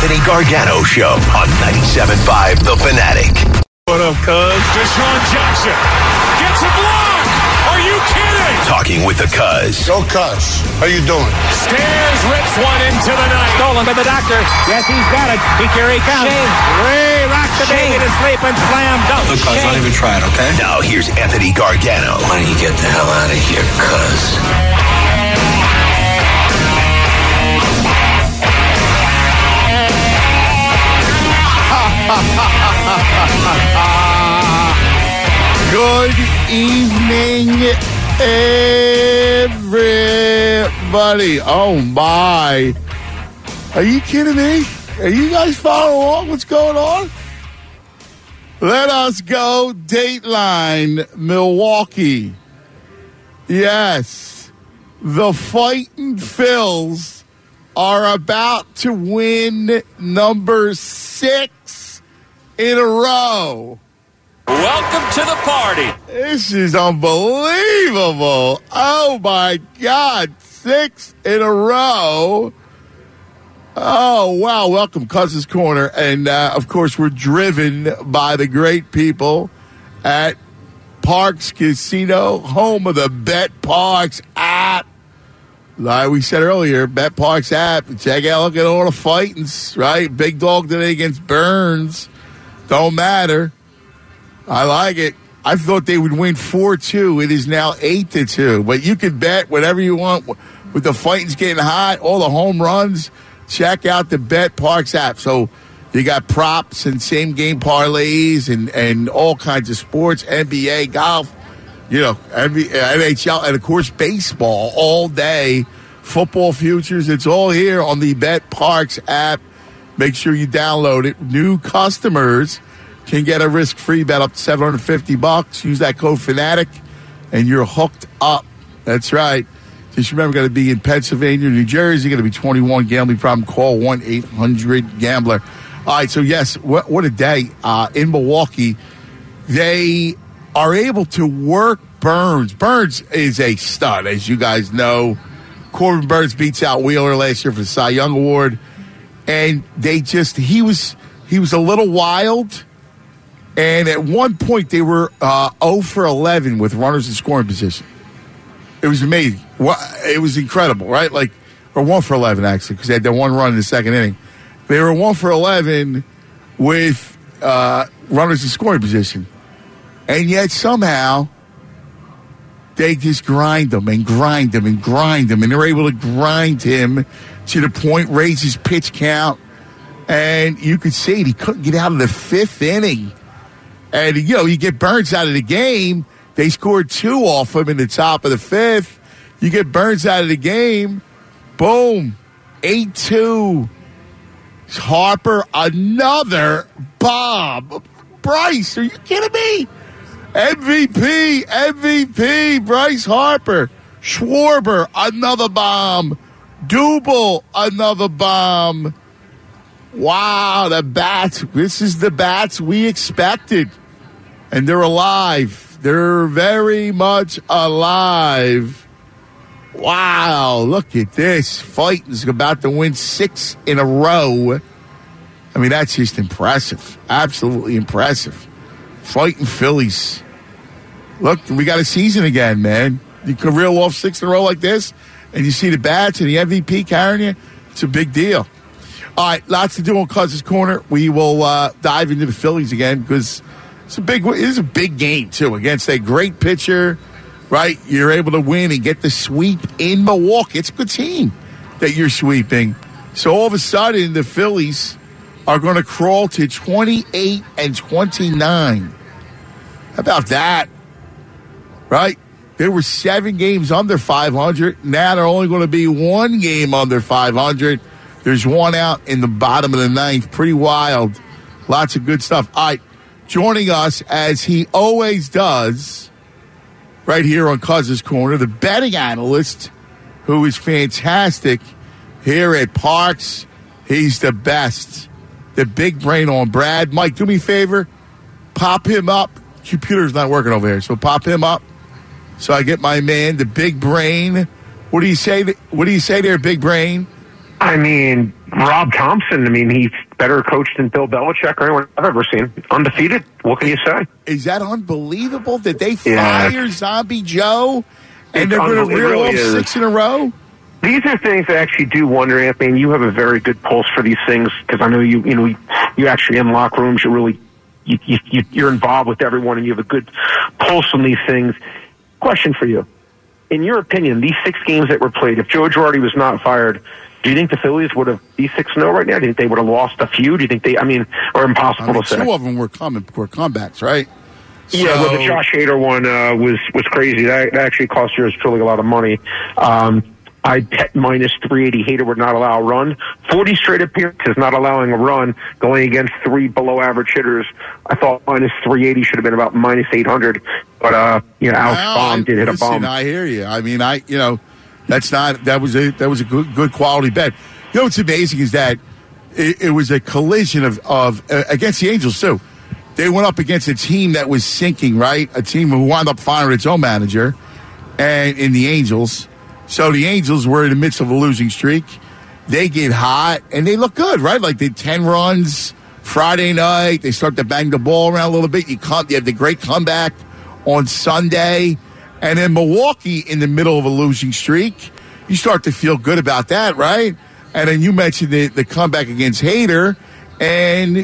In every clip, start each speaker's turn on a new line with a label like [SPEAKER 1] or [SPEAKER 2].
[SPEAKER 1] Anthony Gargano Show on 97.5 The Fanatic.
[SPEAKER 2] What up, cuz?
[SPEAKER 3] Deshaun Jackson gets a block. Are you kidding?
[SPEAKER 1] Talking with the cuz.
[SPEAKER 4] Go Cuz. How you doing?
[SPEAKER 3] Stairs rips one into the night.
[SPEAKER 5] Stolen by the doctor. Yes, he's got it. Here he comes. Ray rocks the baby to sleep and slam dunk.
[SPEAKER 6] Look, cuz, don't even try it, okay?
[SPEAKER 1] Now here's Anthony Gargano.
[SPEAKER 6] Why don't you get the hell out of here, cuz?
[SPEAKER 7] Good evening, everybody. Oh, my. Are you kidding me? Are you guys following along? What's going on? Let us go Dateline, Milwaukee. Yes, the Fightin' Phils are about to win number 6 in a row.
[SPEAKER 3] Welcome to the party.
[SPEAKER 7] This is unbelievable. Oh, my God. 6 in a row. Oh, wow. Welcome, Cousins Corner. And, of course, we're driven by the great people at Parx Casino, home of the BetParx app. Like we said earlier, BetParx app. Check out, look at all the fightings, right? Big dog today against Burns. Don't matter. I like it. I thought they would win 4-2. It is now 8-2. But you can bet whatever you want. With the fightings getting hot, all the home runs, check out the BetParx app. So you got props and same-game parlays and all kinds of sports, NBA, golf, NHL, and, of course, baseball all day. Football futures, it's all here on the BetParx app. Make sure you download it. New customers can get a risk-free bet up to $750. Use that code FANATIC, and you're hooked up. That's right. Just remember, got to be in Pennsylvania, New Jersey. Got to be 21. Gambling problem, call 1-800-GAMBLER. All right, so, yes, what a day. In Milwaukee, they are able to work Burns. Burns is a stud, as you guys know. Corbin Burns beats out Wheeler last year for the Cy Young Award. And he was a little wild. And at one point, they were 0 for 11 with runners in scoring position. It was amazing. It was incredible, right? Or 1 for 11, actually, because they had that one run in the second inning. They were 1 for 11 with runners in scoring position. And yet, somehow, they just grind them. And they're able to grind him to the point, raise his pitch count. And you could see it. He couldn't get out of the 5th inning. And, you get Burns out of the game. They scored 2 off him in the top of the 5th. You get Burns out of the game. Boom. 8-2. Harper, another bomb. Bryce, are you kidding me? MVP, Bryce Harper. Schwarber, another bomb. Double, another bomb. Wow, the bats. This is the bats we expected. And they're alive. They're very much alive. Wow, look at this. Fighting's about to win 6 in a row. I mean, that's just impressive. Absolutely impressive. Fighting Phillies. Look, we got a season again, man. You can reel off 6 in a row like this, and you see the bats and the MVP carrying you. It's a big deal. All right, lots to do on Cousins Corner. We will dive into the Phillies again because it is a big game, too, against a great pitcher, right? You're able to win and get the sweep in Milwaukee. It's a good team that you're sweeping. So all of a sudden, the Phillies are going to crawl to 28-29. How about that? Right? They were 7 games under 500. Now they're only going to be 1 game under 500. There's 1 out in the bottom of the 9th. Pretty wild. Lots of good stuff. All right. Joining us, as he always does, right here on Cousins Corner, the betting analyst who is fantastic here at Parx. He's the best. The big brain on Brad. Mike, do me a favor. Pop him up. Computer's not working over here, so pop him up. So I get my man, the big brain. What do you say? What do you say there, big brain?
[SPEAKER 8] I mean,
[SPEAKER 2] Rob Thompson, I mean, he's better coached than Bill Belichick or anyone I've ever seen. Undefeated. What can you say?
[SPEAKER 7] Is that unbelievable that they fire Zombie Joe and they're going to reel
[SPEAKER 2] really
[SPEAKER 7] off
[SPEAKER 2] is.
[SPEAKER 7] 6 in a row?
[SPEAKER 2] These are things I actually do wonder, Anthony. You have a very good pulse for these things because I know you actually in locker rooms. You're involved with everyone and you have a good pulse on these things. Question for you: in your opinion, these 6 games that were played, if Joe Girardi was not fired, do you think the Phillies would have be 6-0 right now? Do you think they would have lost a few? Do you think or impossible to say?
[SPEAKER 7] 2 of them were comebacks, right?
[SPEAKER 2] Yeah, well, the Josh Hader one was crazy. That actually cost yours truly a lot of money. I bet minus 380 Hader would not allow a run. 40 straight appearances not allowing a run, going against 3 below average hitters. I thought minus 380 should have been about minus 800. But Alex Baum did hit a bomb.
[SPEAKER 7] I hear you. I mean, that was a good quality bet. You know what's amazing is that it was a collision of against the Angels too. They went up against a team that was sinking, right? A team who wound up firing its own manager, and in the Angels. So the Angels were in the midst of a losing streak. They get hot, and they look good, right? Like they 10 runs Friday night. They start to bang the ball around a little bit. You have the great comeback on Sunday. And then Milwaukee in the middle of a losing streak. You start to feel good about that, right? And then you mentioned the comeback against Hader. And,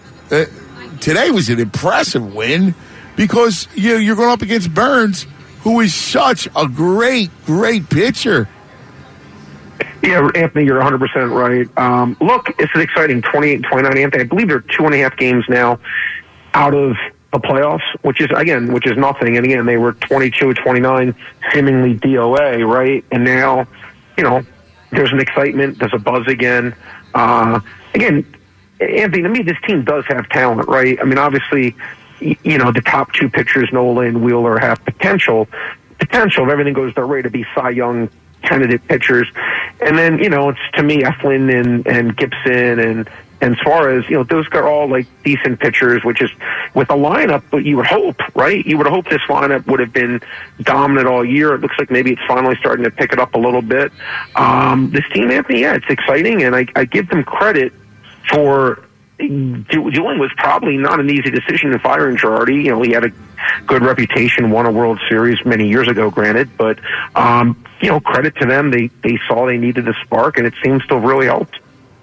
[SPEAKER 7] today was an impressive win because you're going up against Burns, who is such a great, great pitcher.
[SPEAKER 2] Yeah, Anthony, you're 100% right. Look, it's an exciting 28-29, Anthony. I believe they're 2.5 games now out of the playoffs, which is nothing. And again, they were 22-29, seemingly DOA, right? And now, there's an excitement, there's a buzz again. Again, Anthony, to me, this team does have talent, right? I mean, obviously, the top 2 pitchers, Nola and Wheeler, have potential. If everything goes their way, to be Cy Young candidate pitchers. And then, it's to me, Eflin and Gibson and Suarez, those are all like decent pitchers, which is with a lineup, but you would hope, right? You would hope this lineup would have been dominant all year. It looks like maybe it's finally starting to pick it up a little bit. This team, Anthony, it's exciting, and I give them credit for doing was probably not an easy decision in firing Girardi. He had a good reputation, won a World Series many years ago, granted, but credit to them. They saw they needed a spark, and it seems to have really helped.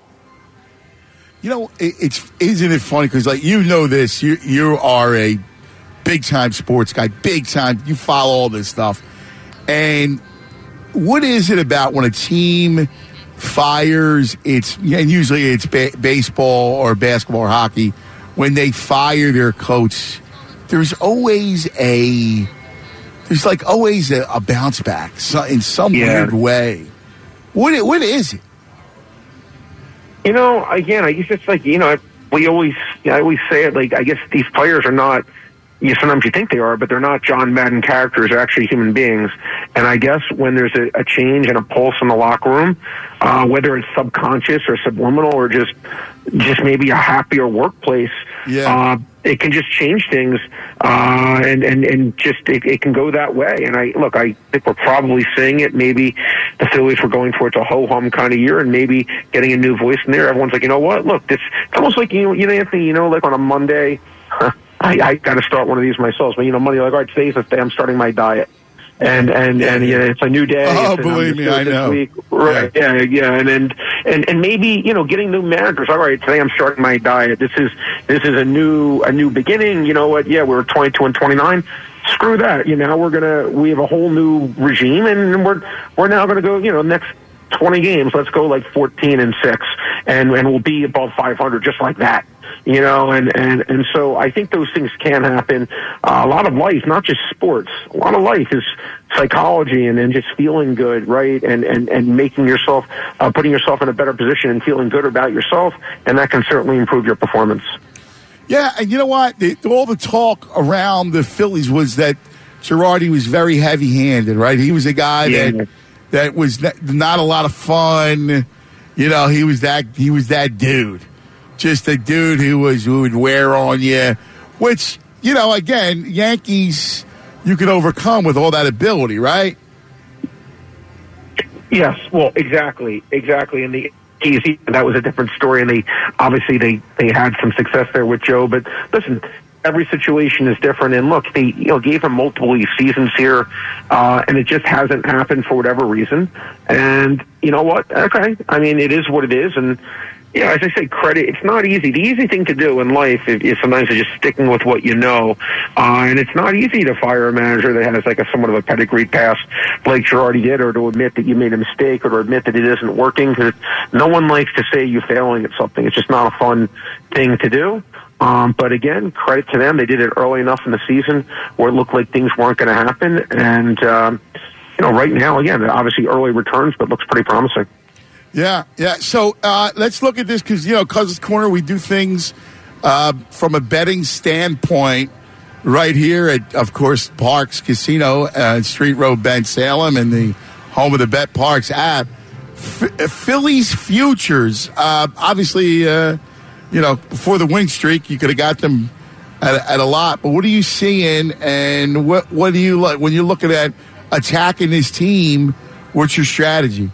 [SPEAKER 7] Isn't it funny? Because this, you are a big time sports guy, big time. You follow all this stuff, and what is it about when a team fires and usually it's baseball or basketball or hockey, when they fire their coach, there's always a bounce back in some weird way. What is it?
[SPEAKER 2] Again, I guess it's like, I always say it, like, I guess these players are not, sometimes you think they are, but they're not John Madden characters. They're actually human beings. And I guess when there's a change and a pulse in the locker room, whether it's subconscious or subliminal or just maybe a happier workplace, it can just change things, and just it can go that way. And I think we're probably seeing it. Maybe the Phillies were going towards a ho-hum kind of year, and maybe getting a new voice in there. Everyone's like, you know what? Look, it's almost like Anthony. Like on a Monday, I got to start one of these myself. But Monday, like, all right, today's the day I'm starting my diet. And it's a new day.
[SPEAKER 7] Oh, believe me, I know.
[SPEAKER 2] Week. Right? Yeah. And maybe getting new managers. All right, today I'm starting my diet. This is a new beginning. You know what? Yeah, we're 22-29. Screw that. We have a whole new regime, and we're now gonna go. Next 20 games, let's go like 14-6, and we'll be above 500 just like that. And so I think those things can happen. A lot of life, not just sports, a lot of life is psychology and just feeling good, right? And making yourself, putting yourself in a better position and feeling good about yourself. And that can certainly improve your performance.
[SPEAKER 7] Yeah. And you know what? All the talk around the Phillies was that Girardi was very heavy handed, right? He was a guy that was not a lot of fun. He was that dude. Just a dude who would wear on you, which, again, Yankees, you can overcome with all that ability, right?
[SPEAKER 2] Yes, well, exactly. And easy. That was a different story, and they had some success there with Joe. But listen, every situation is different. And look, they gave him multiple seasons here, and it just hasn't happened for whatever reason. And you know what? Okay, I mean, it is what it is. And as I say, credit. It's not easy. The easy thing to do in life is sometimes just sticking with what you know. And it's not easy to fire a manager that has like somewhat of a pedigree past Blake Girardi did, or to admit that you made a mistake, or to admit that it isn't working, because no one likes to say you're failing at something. It's just not a fun thing to do. But again, credit to them. They did it early enough in the season where it looked like things weren't going to happen. And, right now, again, obviously early returns, but looks pretty promising.
[SPEAKER 7] Yeah. So let's look at this because, Cousins Corner, we do things from a betting standpoint right here at, of course, Parks Casino, Street Road, Bend, Salem, and the home of the Bet Parks app. Phillies futures, obviously, before the win streak, you could have got them at a lot. But what are you seeing, and what do you like when you're looking at attacking this team? What's your strategy?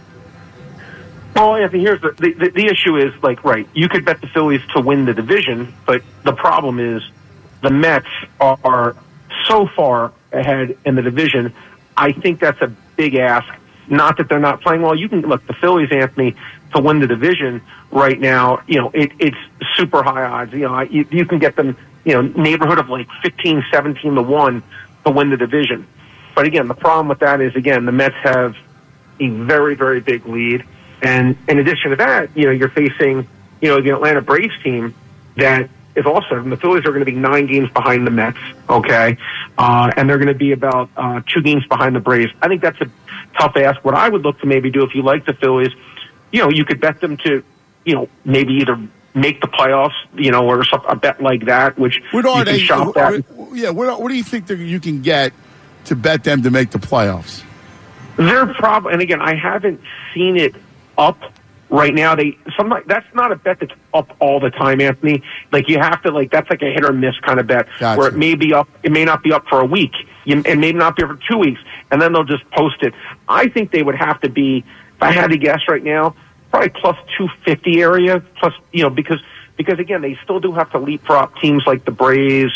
[SPEAKER 2] Well, Anthony, here's the issue is, right, you could bet the Phillies to win the division, but the problem is the Mets are so far ahead in the division. I think that's a big ask. Not that they're not playing well. You can look, the Phillies, Anthony, to win the division right now, it's super high odds. You can get them, neighborhood of like 15, 17 to 1 to win the division. But again, the problem with that is, again, the Mets have a very, very big lead. And in addition to that, you're facing, the Atlanta Braves team that is also, and the Phillies are going to be 9 games behind the Mets, okay? And they're going to be about 2 games behind the Braves. I think that's a tough ask. What I would look to maybe do if you like the Phillies, you could bet them to, maybe either make the playoffs, or a bet like that, which you can shop at.
[SPEAKER 7] Yeah, what do you think that you can get to bet them to make the playoffs?
[SPEAKER 2] They're probably, and again, I haven't seen it up right now. That's not a bet that's up all the time, Anthony. Like, you have to, that's like a hit or miss kind of bet.
[SPEAKER 7] Gotcha.
[SPEAKER 2] Where it may be up, it may not be up for a week, it may not be up for 2 weeks, and then they'll just post it. I think they would have to be, if I had to guess right now, probably plus 250 area, plus, because again, they still do have to leapfrog teams like the Braves,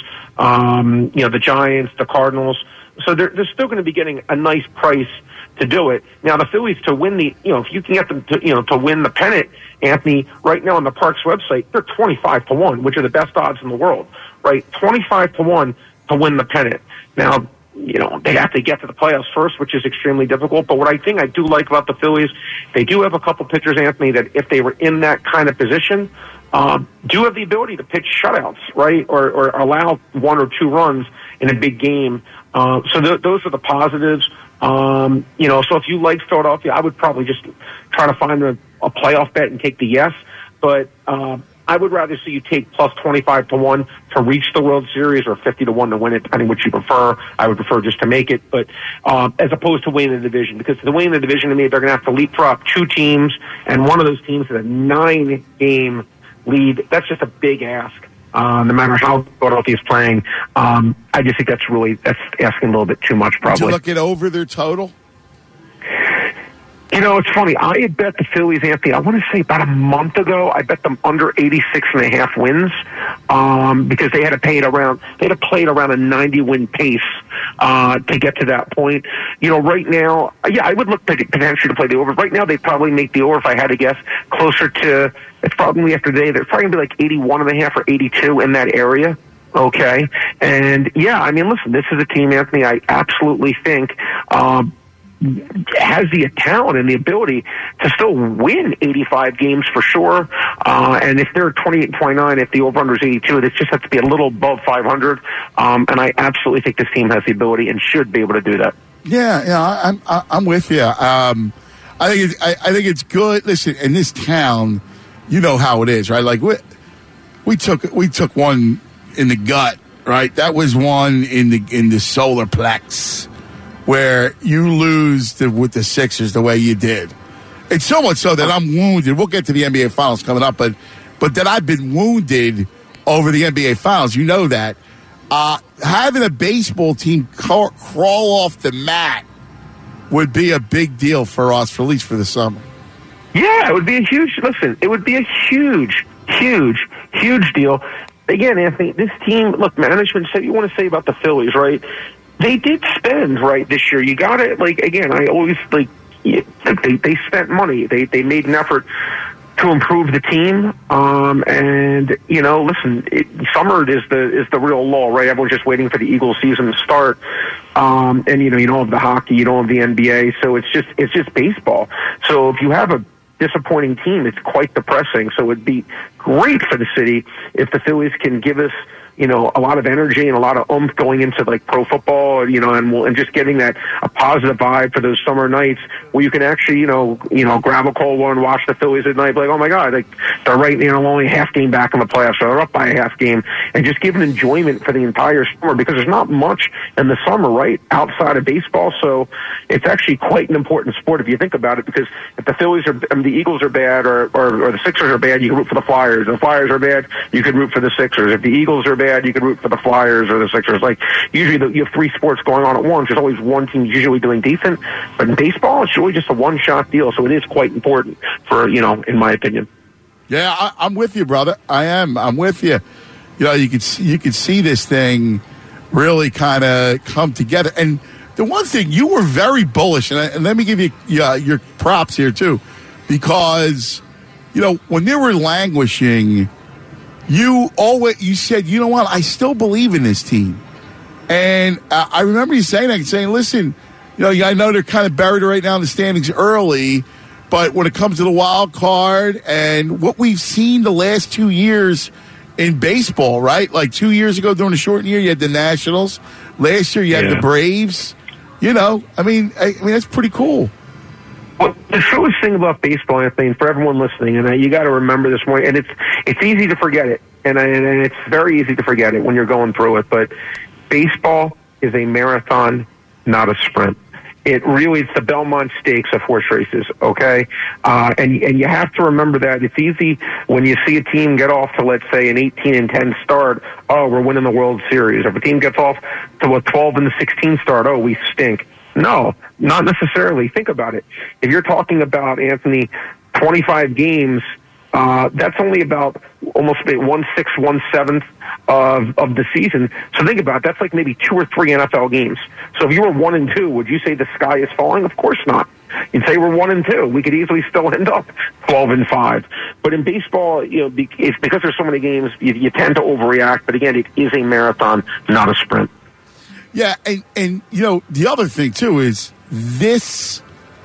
[SPEAKER 2] the Giants, the Cardinals. So they're still going to be getting a nice price to do it. Now, the Phillies to win the, if you can get them to win the pennant, Anthony, right now on the Parks website, they're 25 to 1, which are the best odds in the world, right? 25 to 1 to win the pennant. Now, they have to get to the playoffs first, which is extremely difficult. But what I think I do like about the Phillies, they do have a couple pitchers, Anthony, that if they were in that kind of position, do have the ability to pitch shutouts, right? Or allow 1 or 2 runs in a big game. So those are the positives. So if you like Philadelphia, I would probably just try to find a playoff bet and take the yes. But I would rather see you take plus 25 to 1 to reach the World Series, or 50 to 1 to win it, depending what you prefer. I would prefer just to make it, but as opposed to winning the division, because to win the division, to me, they're going to have to leapfrog 2 teams, and one of those teams has a 9-game lead. That's just a big ask. No matter how Philadelphia is playing, I just think that's asking a little bit too much, probably.
[SPEAKER 7] Did you look at over their total?
[SPEAKER 2] It's funny. I had bet the Phillies, Anthony, I want to say about a month ago, I bet them under 86.5 wins, because they had played around a 90-win pace, to get to that point. Right now, I would look potentially to play the over. Right now, they'd probably make the over, if I had to guess, closer to, it's probably after today, they're probably going to be like 81.5 or 82 in that area. Okay. And listen, this is a team, Anthony, I absolutely think, has the talent and the ability to still win 85 games for sure. And if they're 28-29, if the over-under is 82, it just has to be a little above 500. And I absolutely think this team has the ability and should be able to do that.
[SPEAKER 7] Yeah, I'm with you. I think it's good. Listen, in this town, you know how it is, right? Like we took one in the gut, right? That was one in the solar plex, where you lose with the Sixers the way you did. It's so much so that I'm wounded. We'll get to the NBA Finals coming up, but that I've been wounded over the NBA Finals. You know that. Having a baseball team crawl off the mat would be a big deal for us, at least for the summer.
[SPEAKER 2] Yeah, it would be a huge, it would be a huge deal. Again, Anthony, this team, look, management said, you want to say about the Phillies, right? They did spend, right, this year. You got it, like, again, I always, like, they spent money. They made an effort to improve the team. And, you know, listen, summer is the real lull, right? Everyone's just waiting for the Eagles season to start. And, you know, you don't have the hockey, you don't have the NBA, so it's just baseball. So if you have a disappointing team, it's quite depressing. So it'd be great for the city if the Phillies can give us, you know, a lot of energy and a lot of oomph going into like pro football, you know, and just getting that a positive vibe for those summer nights where you can actually, you know, grab a cold one and watch the Phillies at night, like, oh my God, like they're right, you know, only a half game back in the playoffs, so they're up by a half game, and just give an enjoyment for the entire summer, because there's not much in the summer, right, outside of baseball. So it's actually quite an important sport if you think about it, because if the Phillies are, the Eagles are bad, or the Sixers are bad, you can root for the Flyers. If the Flyers are bad, you can root for the Sixers. If the Eagles are bad, you can root for the Flyers or the Sixers. Like, usually you have three sports going on at once. There's always one team usually doing decent. But in baseball, it's really just a one-shot deal. So it is quite important for, you know, in my opinion.
[SPEAKER 7] Yeah, I'm with you, brother. I am. I'm with you. You know, you could see this thing really kind of come together. And the one thing, you were very bullish, and let me give you your props here, too, because, you know, when they were languishing, you said, you know what, I still believe in this team. And I remember you saying that, saying, listen, you know, I know they're kind of buried right now in the standings early, but when it comes to the wild card and what we've seen the last 2 years in baseball, right? Like 2 years ago during the shortened year, you had the Nationals. Last year, you had the Braves. You know, I mean, that's pretty cool.
[SPEAKER 2] Well, the truest thing about baseball, Anthony, for everyone listening, and you got to remember this morning, and it's easy to forget it, and it's very easy to forget it when you're going through it, but baseball is a marathon, not a sprint. It really, it's the Belmont Stakes of horse races, okay? And you have to remember that it's easy when you see a team get off to, let's say, an 18-10 start, oh, we're winning the World Series. Or if a team gets off to a 12-16 start, oh, we stink. No, not necessarily. Think about it. If you're talking about, Anthony, 25 games, that's only about almost 1/6, 1/7 of the season. So think about it. That's like maybe 2 or 3 NFL games. So if you were 1-2, would you say the sky is falling? Of course not. You'd say we're 1-2. We could easily still end up 12-5. But in baseball, you know, it's because there's so many games, you tend to overreact. But again, it is a marathon, not a sprint.
[SPEAKER 7] Yeah, and you know, the other thing, too, is these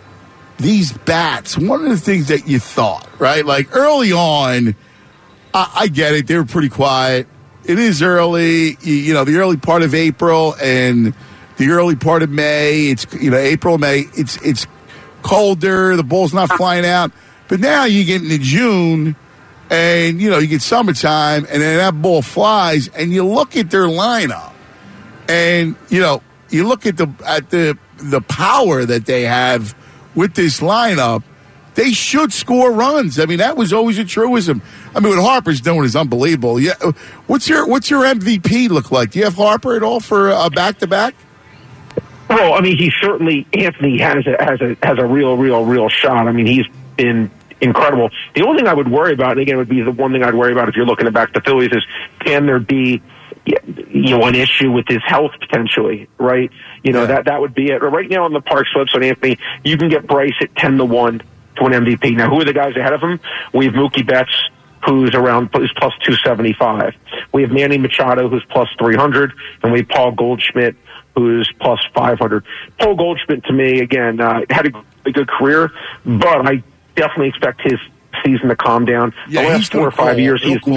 [SPEAKER 7] bats, one of the things that you thought, right? Like, early on, I get it, they were pretty quiet. It is early, you know, the early part of April and the early part of May. It's, you know, April, May, it's colder, the ball's not flying out. But now you get into June, and, you know, you get summertime, and then that ball flies, and you look at their lineup. And, you know, you look at the power that they have with this lineup, they should score runs. I mean, that was always a truism. I mean, what Harper's doing is unbelievable. Yeah, what's your MVP look like? Do you have Harper at all for a back-to-back?
[SPEAKER 2] Well, I mean, he certainly, Anthony has a real shot. I mean, he's been incredible. The only thing I would worry about, and again, would be the one thing I'd worry about if you're looking back to Phillies, is can there be, you know, an issue with his health potentially, right? You know, that would be it. Right now on the Parks website, Anthony, you can get Bryce at 10-1 to an MVP. Now, who are the guys ahead of him? We have Mookie Betts, who's plus 275. We have Manny Machado, who's plus 300, and we have Paul Goldschmidt, who's plus 500. Paul Goldschmidt, to me, again, had a good career, but I definitely expect his season to calm down.
[SPEAKER 7] Yeah,
[SPEAKER 2] the last 4 or 5 years,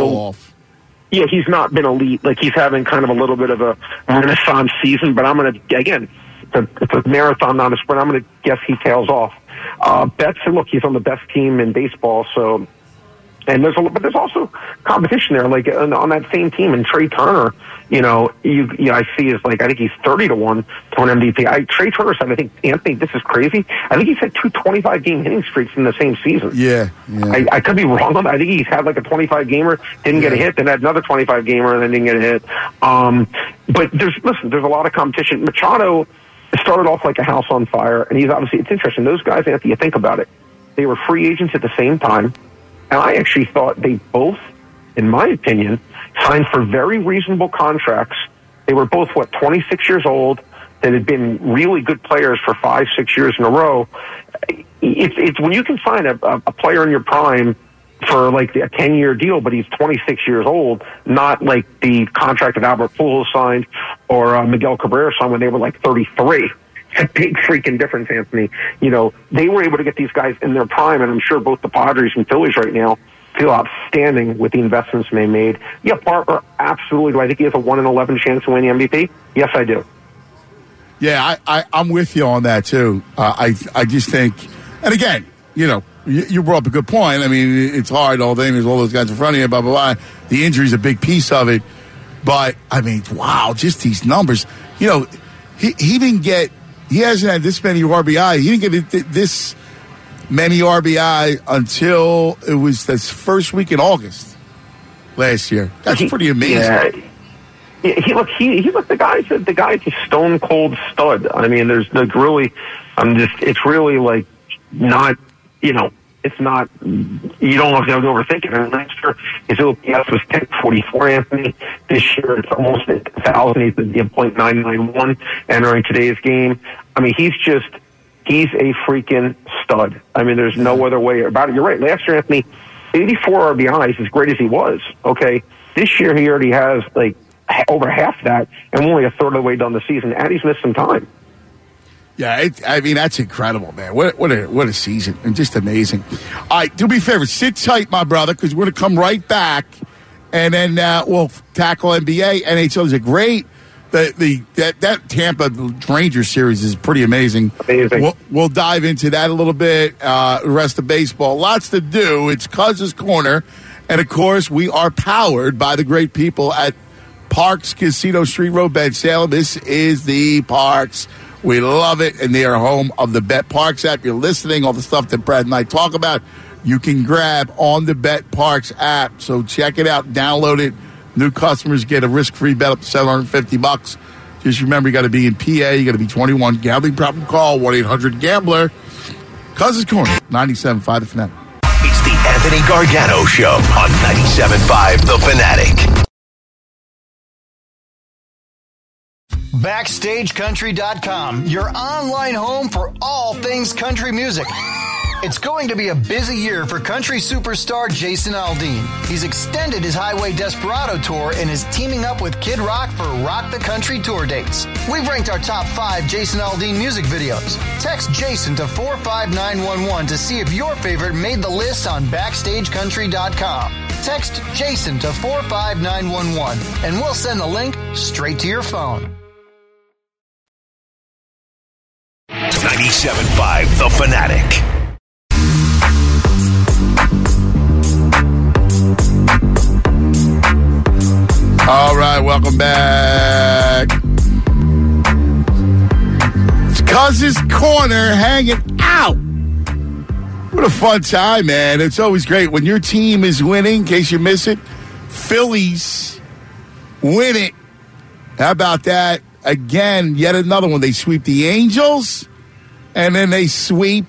[SPEAKER 2] he's not been elite. Like, he's having kind of a little bit of a renaissance season, but I'm going to, again, it's a marathon, not a sprint. I'm going to guess he tails off. Betts, look, he's on the best team in baseball, so, and but there's also competition there, like on that same team. And Trey Turner, you know, I see is like, I think he's 30-1 to an MVP. Trey Turner said, I think, Anthony, this is crazy. I think he's had 2 25-game hitting streaks in the same season.
[SPEAKER 7] Yeah.
[SPEAKER 2] I could be wrong on that. I think he's had like a 25-gamer, didn't get a hit, then had another 25-gamer, and then didn't get a hit. But there's a lot of competition. Machado started off like a house on fire, and he's obviously, it's interesting. Those guys, Anthony, you think about it. They were free agents at the same time. And I actually thought they both, in my opinion, signed for very reasonable contracts. They were both, 26 years old, that had been really good players for 5-6 years in a row. It's when you can sign a player in your prime for like a 10-year deal, but he's 26 years old, not like the contract that Albert Pujols signed or Miguel Cabrera signed when they were like 33. It's a big freaking difference, Anthony. You know, they were able to get these guys in their prime, and I'm sure both the Padres and Phillies right now feel outstanding with the investments they made. Yeah, Parker, absolutely. Do I think he has a 1 in 11 chance to win the MVP? Yes, I do.
[SPEAKER 7] Yeah, I'm with you on that, too. I just think, and again, you know, you brought up a good point. I mean, it's hard all day. There's all those guys in front of you, blah, blah, blah. The injury's a big piece of it. But, I mean, wow, just these numbers. You know, he hasn't had this many RBI. He didn't get this many RBI until it was this first week in August last year. That's pretty amazing.
[SPEAKER 2] Yeah, he looked the guy's a stone cold stud. I mean, there's really, it's really like not, you know, it's not, you don't have to overthink it. And last year, his OPS was 1044, Anthony. This year, it's almost 1,000. He's at .991 entering today's game. I mean, he's a freaking stud. I mean, there's no other way about it. You're right. Last year, Anthony, 84 RBIs, as great as he was. Okay. This year, he already has like over half that, and only a third of the way done the season, and he's missed some time.
[SPEAKER 7] Yeah, I mean, that's incredible, man. What a season, and just amazing. All right, do me a favor, sit tight, my brother, because we're going to come right back, and then we'll tackle NBA. NHL is a great. That Tampa Rangers series is pretty amazing. We'll dive into that a little bit. The rest of baseball, lots to do. It's Cuz's Corner, and of course, we are powered by the great people at Parks Casino, Street Road, Bed Salem. This is the Parks. We love it, and they are home of the Bet Parks app. You're listening, all the stuff that Brad and I talk about, you can grab on the Bet Parks app. So check it out, download it. New customers get a risk-free bet up to $750. Just remember, you got to be in PA, you got to be 21. Gambling problem, call 1-800-GAMBLER. Cuz's Corner, 97.5 The Fanatic.
[SPEAKER 1] It's the Anthony Gargano Show on 97.5 The Fanatic.
[SPEAKER 4] BackstageCountry.com, your online home for all things country music. It's going to be a busy year for country superstar Jason Aldean. He's extended his Highway Desperado tour and is teaming up with Kid Rock for Rock the Country tour dates. We've ranked our top 5 Jason Aldean music videos. Text Jason to 45911 to see if your favorite made the list on BackstageCountry.com. Text Jason to 45911 and we'll send the link straight to your phone.
[SPEAKER 1] 97.5 The Fanatic.
[SPEAKER 7] All right, welcome back. It's Cuz's Corner hanging out. What a fun time, man. It's always great when your team is winning. In case you miss it, Phillies win it. How about that? Again, yet another one. They sweep the Angels, and then they sweep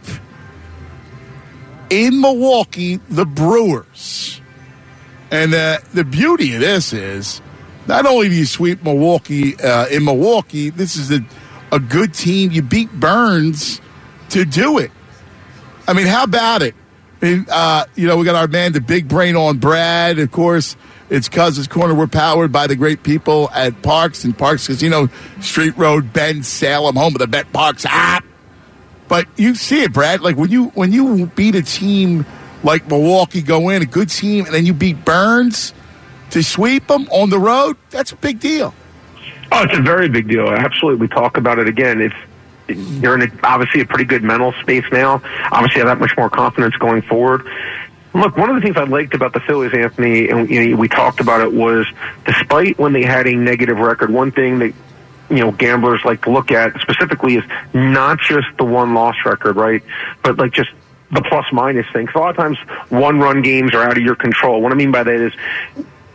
[SPEAKER 7] in Milwaukee the Brewers. And the beauty of this is not only do you sweep Milwaukee in Milwaukee, this is a good team. You beat Burns to do it. I mean, how about it? I mean, we got our man, the big brain on Brad. Of course, it's Cuz's Corner. We're powered by the great people at Parks and Parks Casino, Street Road, Bend, Salem, home of the Bet Parks app. But you see it, Brad. Like when you beat a team like Milwaukee, go in, a good team, and then you beat Burns to sweep them on the road, that's a big deal.
[SPEAKER 2] Oh, it's a very big deal. Absolutely. We talk about it again. You're in obviously a pretty good mental space now. Obviously, have that much more confidence going forward. Look, one of the things I liked about the Phillies, Anthony, and we talked about it, was despite when they had a negative record, one thing that gamblers like to look at specifically is not just the one-loss record, right? But like just the plus-minus thing. Because a lot of times one-run games are out of your control. What I mean by that is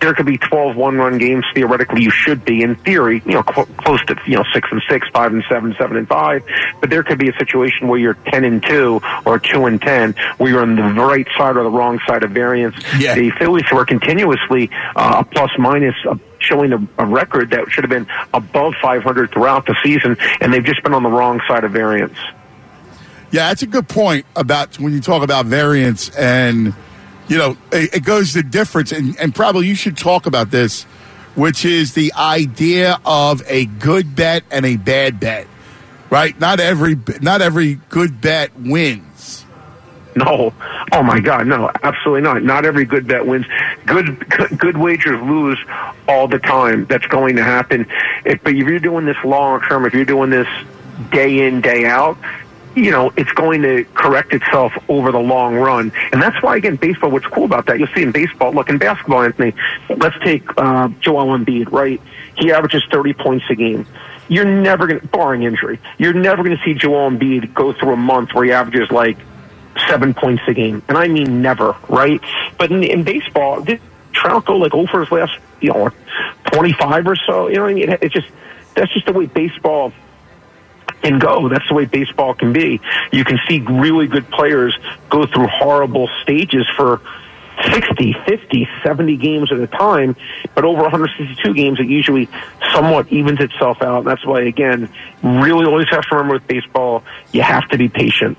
[SPEAKER 2] there could be 12 one-run games. Theoretically, you should be, in theory, close to 6-6, 5-7, 7-5. But there could be a situation where you're 10-2 or 2-10, where you're on the right side or the wrong side of variance.
[SPEAKER 7] Yeah.
[SPEAKER 2] The Phillies were continuously a plus-minus, showing a record that should have been above 500 throughout the season, and they've just been on the wrong side of variance.
[SPEAKER 7] Yeah, that's a good point about when you talk about variance, and it goes to difference, and probably you should talk about this, which is the idea of a good bet and a bad bet, right? Not every good bet wins.
[SPEAKER 2] No. Oh, my God, no, absolutely not. Not every good bet wins. Good wagers lose all the time. That's going to happen. But if you're doing this long term, if you're doing this day in, day out, it's going to correct itself over the long run. And that's why, again, baseball, what's cool about that, you'll see in baseball, look, in basketball, Anthony, let's take Joel Embiid, right? He averages 30 points a game. You're never going to, barring injury, you're never going to see Joel Embiid go through a month where he averages like 7 points a game. And I mean never, right? But in baseball, did Trout go like over his last, 25 or so? You know what I mean? That's just the way baseball can go. That's the way baseball can be. You can see really good players go through horrible stages for 60, 50, 70 games at a time, but over 162 games, it usually somewhat evens itself out. And that's why, again, really always have to remember with baseball, you have to be patient.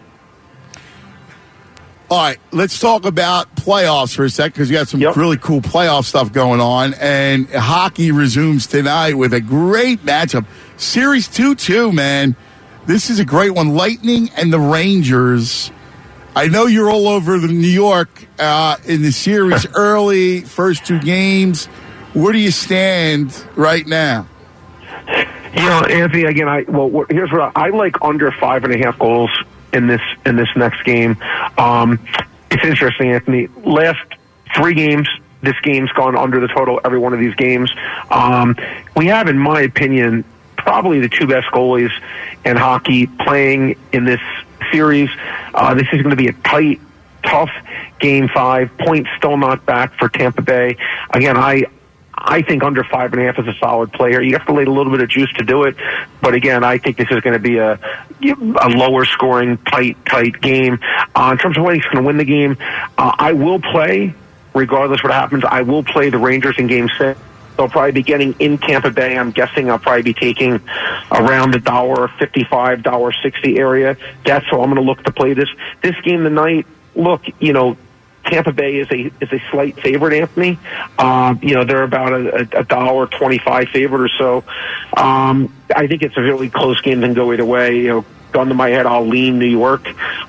[SPEAKER 7] All right, let's talk about playoffs for a sec, because you got some really cool playoff stuff going on, and hockey resumes tonight with a great matchup. Series 2-2, man. This is a great one. Lightning and the Rangers. I know you're all over New York in the series early, first two games. Where do you stand right now?
[SPEAKER 2] Anthony, again, here's what I like: under 5.5 goals in this next game. It's interesting, Anthony. Last 3 games, this game's gone under the total. Every one of these games, we have, in my opinion, probably the 2 best goalies in hockey playing in this series. This is going to be a tight, tough Game 5. Points still not back for Tampa Bay. Again, I think under 5.5 is a solid player. You have to lay a little bit of juice to do it. But again, I think this is going to be a lower scoring, tight game. In terms of when he's going to win the game, I will play, regardless what happens, I will play the Rangers in Game 6. They'll probably be getting in Tampa Bay. I'm guessing I'll probably be taking around the $1.55, $1.60 area. That's how I'm going to look to play this game tonight. Look, Tampa Bay is a slight favorite, Anthony. They're about a $1.25 favorite or so. I think it's a really close game that can go either way. Gun to my head, I'll lean New York.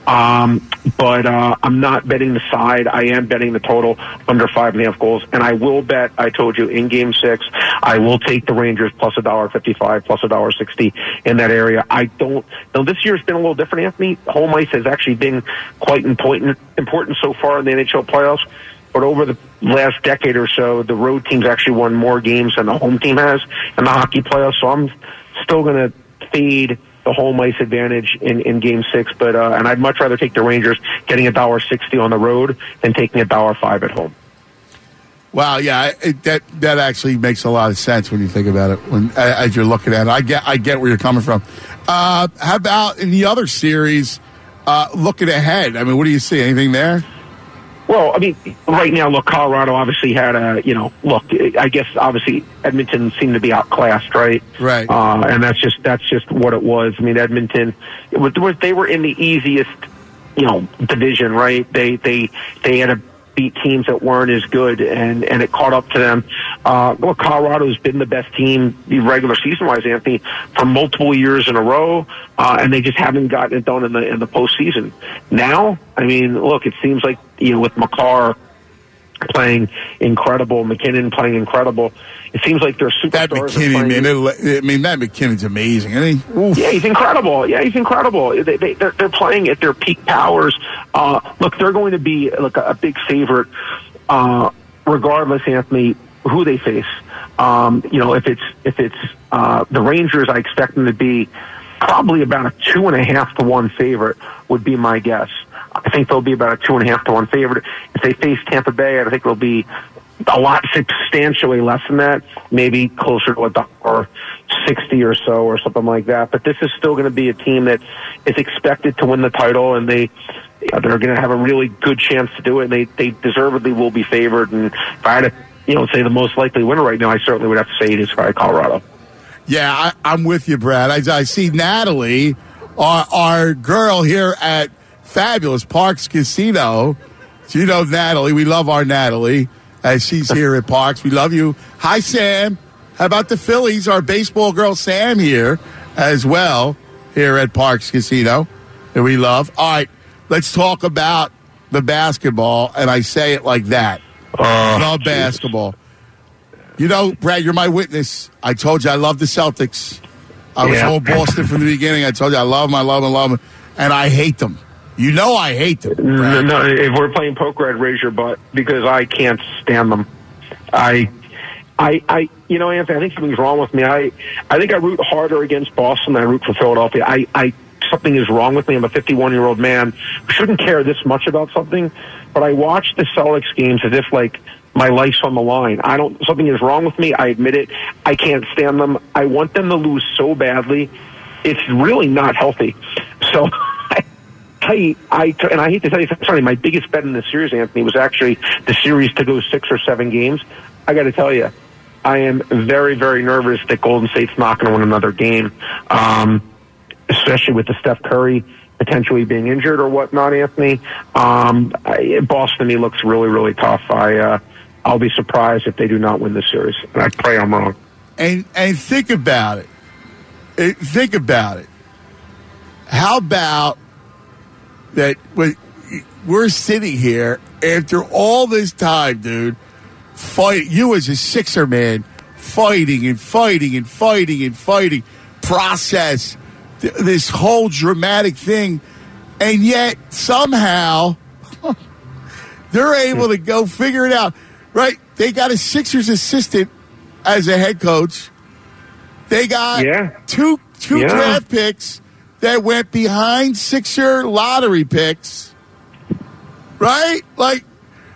[SPEAKER 2] But I'm not betting the side. I am betting the total under 5.5 goals. And I will bet, I told you, in Game 6, I will take the Rangers plus $1.55, plus $1.60 in that area. I don't know. This year's been a little different, Anthony. Home ice has actually been quite important so far in the NHL playoffs. But over the last decade or so, the road team's actually won more games than the home team has in the hockey playoffs. So I'm still going to fade the home ice advantage in Game 6, but and I'd much rather take the Rangers getting $1.60 on the road than taking $1.05 at home.
[SPEAKER 7] Wow, yeah, that actually makes a lot of sense when you think about it. As you're looking at it, I get where you're coming from. How about in the other series? Looking ahead, I mean, what do you see? Anything there?
[SPEAKER 2] Well, I mean, right now, look, Colorado obviously had I guess obviously Edmonton seemed to be outclassed, right?
[SPEAKER 7] Right.
[SPEAKER 2] And that's just what it was. I mean, Edmonton, they were in the easiest, division, right? They had to beat teams that weren't as good, and it caught up to them. Well, Colorado's been the best team, regular season-wise, Anthony, for multiple years in a row, and they just haven't gotten it done in the postseason. Now, I mean, look, it seems like with Makar playing incredible, McKinnon playing incredible, it seems like their superstars.
[SPEAKER 7] That McKinnon, man, that McKinnon's amazing, isn't he? Oof.
[SPEAKER 2] Yeah, he's incredible. They're playing at their peak powers. Look, they're going to be a big favorite, regardless, Anthony, who they face. If it's the Rangers, I expect them to be probably about a 2.5 to 1 favorite would be my guess. I think they'll be about a 2.5 to 1 favorite. If they face Tampa Bay, I think they'll be a lot substantially less than that, maybe closer to $1.60 or so or something like that. But this is still going to be a team that is expected to win the title, and they're going to have a really good chance to do it. And they deservedly will be favored. And if I had to, say the most likely winner right now, I certainly would have to say it is Colorado.
[SPEAKER 7] Yeah, I'm with you, Brad. I see Natalie, our girl here at Fabulous Parks Casino. You know Natalie. We love our Natalie. As she's here at Parks. We love you. Hi, Sam. How about the Phillies? Our baseball girl, Sam, here as well, here at Parks Casino, that we love. All right, let's talk about the basketball, and I say it like that. The basketball. You know, Brad, you're my witness. I told you I love the Celtics. I was all Boston from the beginning. I told you I love them, and I hate them. You know I hate them. Brad.
[SPEAKER 2] No, if we're playing poker, I'd raise your butt because I can't stand them. Anthony, I think something's wrong with me. I think I root harder against Boston than I root for Philadelphia. Something is wrong with me. I'm a 51-year-old man who shouldn't care this much about something, but I watch the Celtics games as if like my life's on the line. Something is wrong with me. I admit it. I can't stand them. I want them to lose so badly. It's really not healthy. So. And I hate to tell you something, my biggest bet in the series, Anthony, was actually the series to go 6 or 7 games. I got to tell you, I am very, very nervous that Golden State's not going to win another game, especially with the Steph Curry potentially being injured or whatnot, Anthony. Boston, to me, looks really, really tough. I'll be surprised if they do not win this series, and I pray I'm wrong.
[SPEAKER 7] And think about it. How about that we're sitting here after all this time, dude, you as a Sixer man, fighting, process this whole dramatic thing, and yet somehow they're able to go figure it out, right? They got a Sixers assistant as a head coach. They got two draft picks that went behind Sixer lottery picks, right? Like,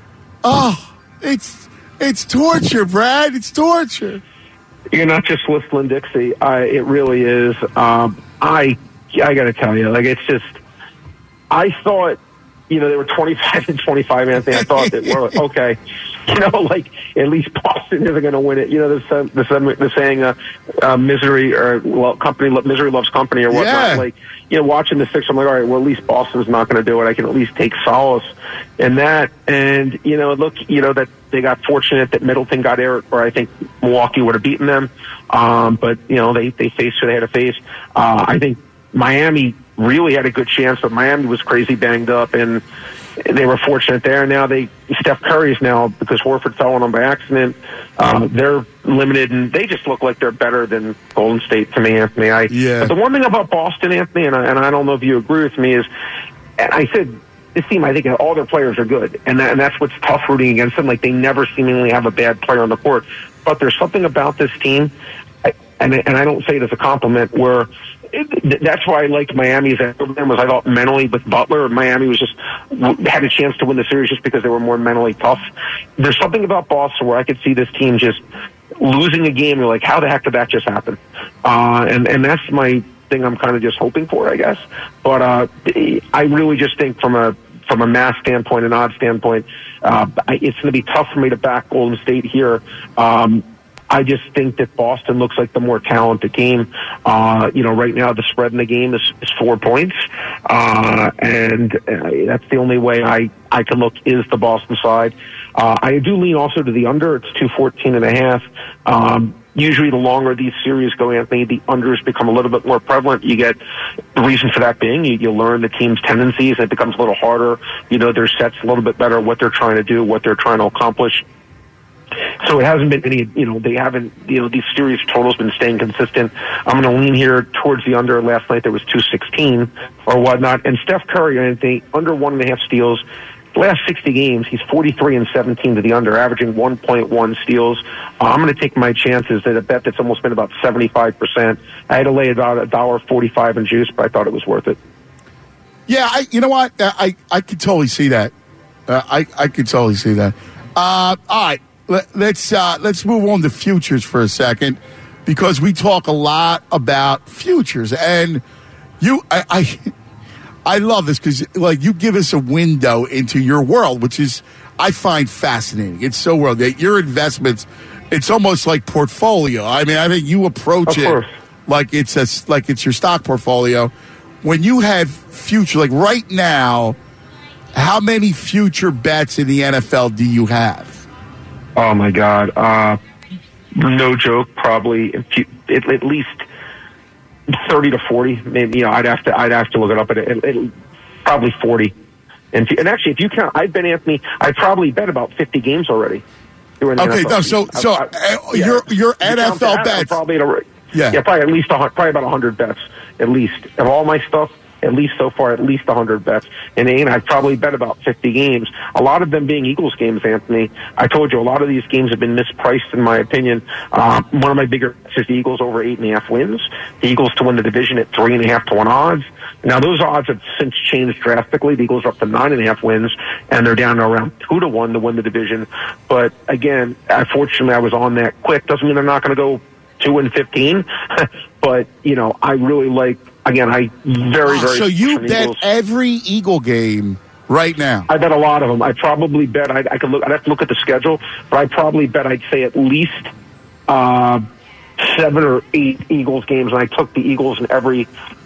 [SPEAKER 7] it's torture, Brad. It's torture.
[SPEAKER 2] You're not just whistling Dixie. It really is. I got to tell you, like, it's just. I thought, they were 25 and 25, Anthony. I thought that we're okay. Like at least Boston isn't going to win it. The saying, misery loves company or whatnot.
[SPEAKER 7] Yeah.
[SPEAKER 2] Like, watching the Sixers, I'm like, all right, well, at least Boston's not going to do it. I can at least take solace in that. And, that they got fortunate that Middleton got there, or I think Milwaukee would have beaten them. But, they faced who they had to face. I think Miami really had a good chance, but Miami was crazy banged up, and they were fortunate there. Now Steph Curry's now, because Horford fell on them by accident, they're limited, and they just look like they're better than Golden State to me, Anthony. But the one thing about Boston, Anthony, and I don't know if you agree with me, is, and I said, this team, I think all their players are good, and that's what's tough rooting against them. Like, they never seemingly have a bad player on the court, but there's something about this team, and I don't say it as a compliment, where that's why I liked Miami's end was I thought mentally with Butler, Miami had a chance to win the series just because they were more mentally tough. There's something about Boston where I could see this team just losing a game. You're like, how the heck did that just happen? And that's my thing. I'm kind of just hoping for, I guess. But I really just think from a math standpoint, an odds standpoint, it's going to be tough for me to back Golden State here. I just think that Boston looks like the more talented team. Right now the spread in the game is 4 points. And that's the only way I can look is the Boston side. I do lean also to the under. It's 214.5. Usually the longer these series go, Anthony, the unders become a little bit more prevalent. You get the reason for that being you learn the team's tendencies, and it becomes a little harder. Their sets a little bit better, what they're trying to do, what they're trying to accomplish. So it hasn't been any, they haven't, these series totals been staying consistent. I'm going to lean here towards the under. Last night there was 216 or whatnot. And Steph Curry, I think, under 1.5 steals. The last 60 games, he's 43 and 17 to the under, averaging 1.1 steals. I'm going to take my chances at a bet that's almost been about 75%. I had to lay about $1.45 in juice, but I thought it was worth it.
[SPEAKER 7] Yeah, you know what? I could totally see that. I could totally see that. All right. let's move on to futures for a second, because we talk a lot about futures, and I love this because like you give us a window into your world, which is I find fascinating. It's so world that your investments, it's almost like portfolio. I mean, I think you approach it like it's your stock portfolio. When you have future, like right now, how many future bets in the NFL do you have?
[SPEAKER 2] Oh my God. No joke, probably at least 30 to 40. Maybe, I'd have to look it up, at probably 40. And actually, if you count, I've been, Anthony, I probably bet about 50 games already.
[SPEAKER 7] Okay, no, your NFL bets.
[SPEAKER 2] Probably probably at least probably about 100 bets, at least. Of all my stuff, at least so far, at least 100 bets. And I've probably bet about 50 games. A lot of them being Eagles games, Anthony. I told you, a lot of these games have been mispriced, in my opinion. One of my bigger bets is the Eagles over 8.5 wins. The Eagles to win the division at 3.5 to 1 odds. Now, those odds have since changed drastically. The Eagles are up to 9.5 wins, and they're down to around 2 to 1 to win the division. But again, unfortunately, I was on that quick. Doesn't mean they're not going to go 2-15. But, I really like, again, I very
[SPEAKER 7] So you bet Eagles. Every Eagle game right now?
[SPEAKER 2] I bet a lot of them. I probably bet, I'd have to look at the schedule, but I probably bet, I'd say at least 7 or 8 Eagles games, and I took the Eagles in every,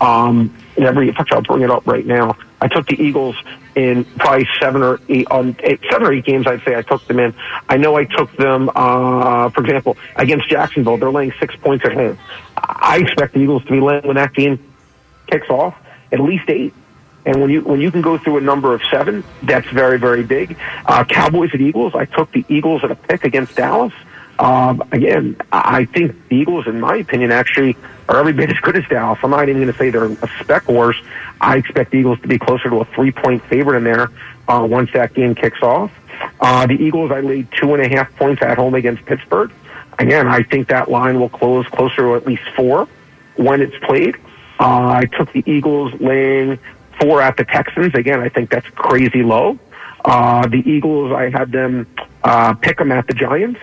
[SPEAKER 2] in fact, I'll bring it up right now. I took the Eagles in probably 7 or 8 games. I'd say I took them in. I know I took them, for example, against Jacksonville. They're laying 6 points at home. I expect the Eagles to be laying, when that game kicks off, at least 8. And when you can go through a number of 7, that's very, very big. Cowboys at Eagles. I took the Eagles at a pick against Dallas. Again, I think the Eagles, in my opinion, actually are every bit as good as Dallas. I'm not even going to say they're a speck worse. I expect the Eagles to be closer to a 3-point favorite in there once that game kicks off. The Eagles, I laid 2.5 points at home against Pittsburgh. Again, I think that line will close closer to at least 4 when it's played. I took the Eagles laying 4 at the Texans. Again, I think that's crazy low. The Eagles, I had them pick them at the Giants.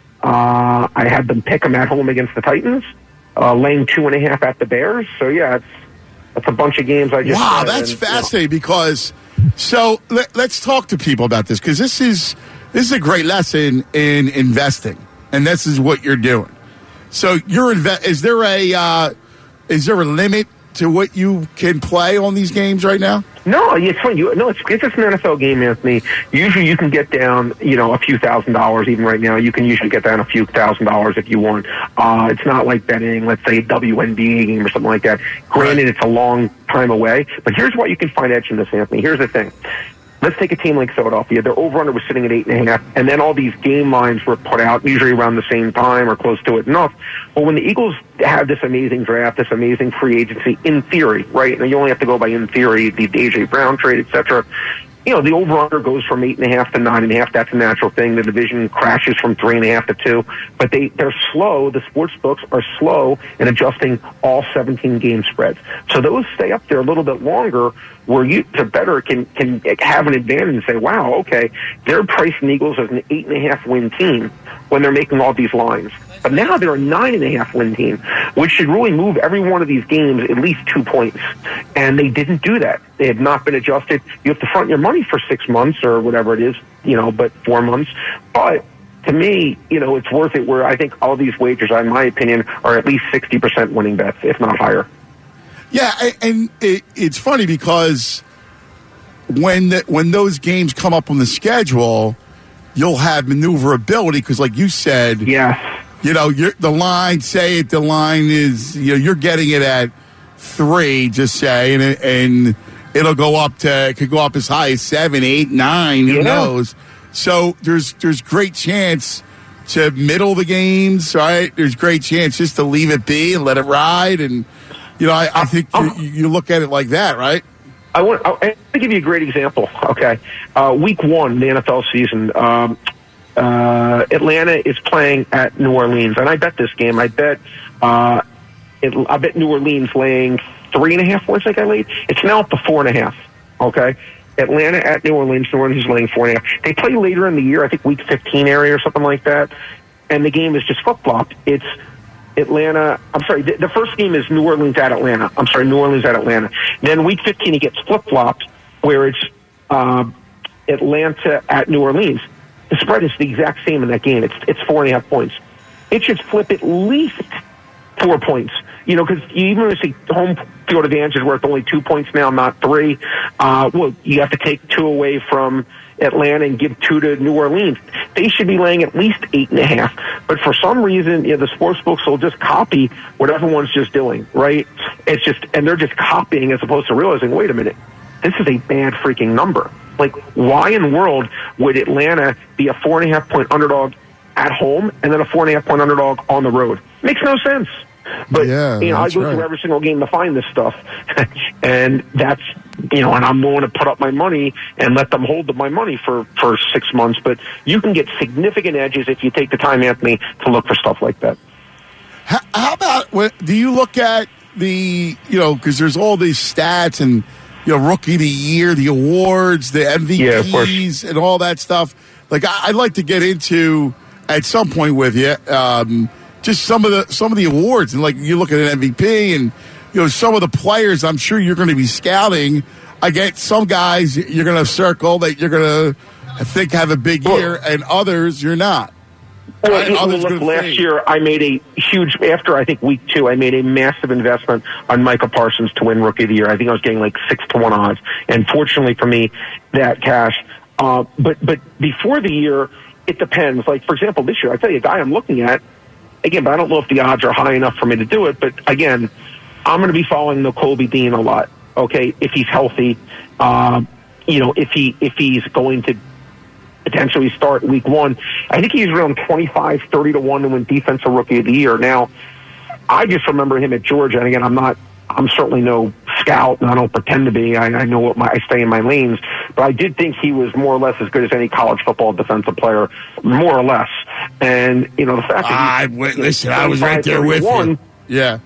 [SPEAKER 2] I had them pick them at home against the Titans, laying 2.5 at the Bears. So yeah, that's a bunch of games I just.
[SPEAKER 7] Wow, that's fascinating because. So let's talk to people about this, because this is a great lesson in investing, and this is what you're doing. So is there a limit to what you can play on these games right now?
[SPEAKER 2] No, it's funny. It's just an NFL game, Anthony. Usually you can get down, a few $1,000s. Even right now, you can usually get down a few $1,000s if you want. It's not like betting, let's say, a WNBA game or something like that. Granted, it's a long time away. But here's what you can find edge in this, Anthony. Here's the thing. Let's take a team like Philadelphia. Their over-under was sitting at 8.5, and then all these game lines were put out, usually around the same time or close to it enough. Well, when the Eagles have this amazing draft, this amazing free agency, in theory, right? And you only have to go by in theory, the A.J. Brown trade, et cetera. The over-under goes from 8.5 to 9.5. That's a natural thing. The division crashes from 3.5 to 2. But they're slow. The sports books are slow in adjusting all 17 game spreads. So those stay up there a little bit longer, where the bettor can have an advantage and say, wow, okay, they're pricing the Eagles as an 8.5 win team when they're making all these lines. But now they're a 9.5 win team, which should really move every one of these games at least 2 points. And they didn't do that. They have not been adjusted. You have to front your money for 6 months or whatever it is, but 4 months. But to me, it's worth it, where I think all these wagers, in my opinion, are at least 60% winning bets, if not higher.
[SPEAKER 7] Yeah, and it's funny because when those games come up on the schedule, you'll have maneuverability because, like you said,
[SPEAKER 2] yes.
[SPEAKER 7] The line is, you're getting it at 3, just say, and it'll go up it could go up as high as 7, 8, 9, who knows? So there's great chance to middle the games, right? There's great chance just to leave it be and let it ride. And, I think you look at it like that, right?
[SPEAKER 2] I want to give you a great example, okay? Week 1, the NFL season, Atlanta is playing at New Orleans, and I bet this game. I bet New Orleans laying 3.5 points like I laid. It's now up to 4.5, okay? Atlanta at New Orleans. New Orleans is laying 4.5. They play later in the year, I think week 15 area or something like that. And the game is just flip-flopped. It's Atlanta. I'm sorry. The first game is New Orleans at Atlanta. I'm sorry, New Orleans at Atlanta. Then week 15, it gets flip-flopped where it's Atlanta at New Orleans. The spread is the exact same in that game. It's 4.5 points. It should flip at least 4 points. Because even if the home field advantage is worth only 2 points now, not 3, well, you have to take 2 away from Atlanta and give 2 to New Orleans. They should be laying at least 8.5. But for some reason, the sports books will just copy what everyone's just doing, right? And they're just copying as opposed to realizing, wait a minute, this is a bad freaking number. Like, why in the world would Atlanta be a 4.5 point underdog at home and then a 4.5 point underdog on the road? Makes no sense. But, I go through every single game to find this stuff. And that's, and I'm willing to put up my money and let them hold my money for 6 months. But you can get significant edges if you take the time, Anthony, to look for stuff like that.
[SPEAKER 7] How about, do you look at because there's all these stats and, Rookie of the Year, the awards, the MVPs, and all that stuff. Like, I'd like to get into, at some point with you, just some of the awards, and like you look at an MVP and some of the players I'm sure you're going to be scouting. I get some guys you're going to circle that you're going to think have a big year, and others you're not.
[SPEAKER 2] Well, look, last year I made a huge, after I think week 2, I made a massive investment on Micah Parsons to win Rookie of the Year. I think I was getting like 6-1 odds, and fortunately for me, that cashed. But before the year, it depends. Like, for example, this year, I tell you, a guy I'm looking at. Again, but I don't know if the odds are high enough for me to do it. But again, I'm going to be following Nakobe Dean a lot. Okay, if he's healthy, if he's going to potentially start week 1, I think he's around 25-30 to 1 to win Defensive Rookie of the Year. Now, I just remember him at Georgia, and again, I'm certainly no scout, and I don't pretend to be. I know I stay in my lanes, but I did think he was more or less as good as any college football defensive player, more or less. And the fact that
[SPEAKER 7] I was right there with you. Yeah.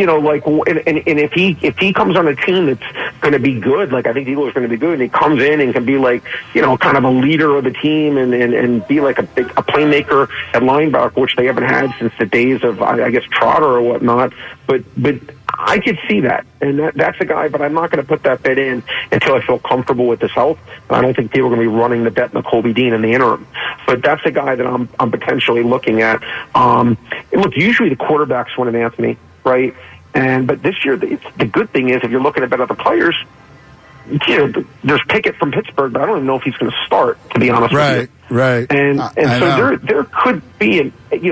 [SPEAKER 2] And if he comes on a team that's going to be good, like I think the Eagles are going to be good, and he comes in and can be like, kind of a leader of the team and be like a playmaker at linebacker, which they haven't had since the days of, I guess, Trotter or whatnot. But I could see that, and that's a guy, but I'm not going to put that bet in until I feel comfortable with his health. I don't think people are going to be running the bet Nakobe Dean in the interim. But that's a guy that I'm potentially looking at. Look, usually the quarterbacks win an Anthony, right? But this year, the good thing is if you're looking at bet other players, there's Pickett from Pittsburgh, but I don't even know if he's going to start, to be honest with you.
[SPEAKER 7] Right.
[SPEAKER 2] And so there could be,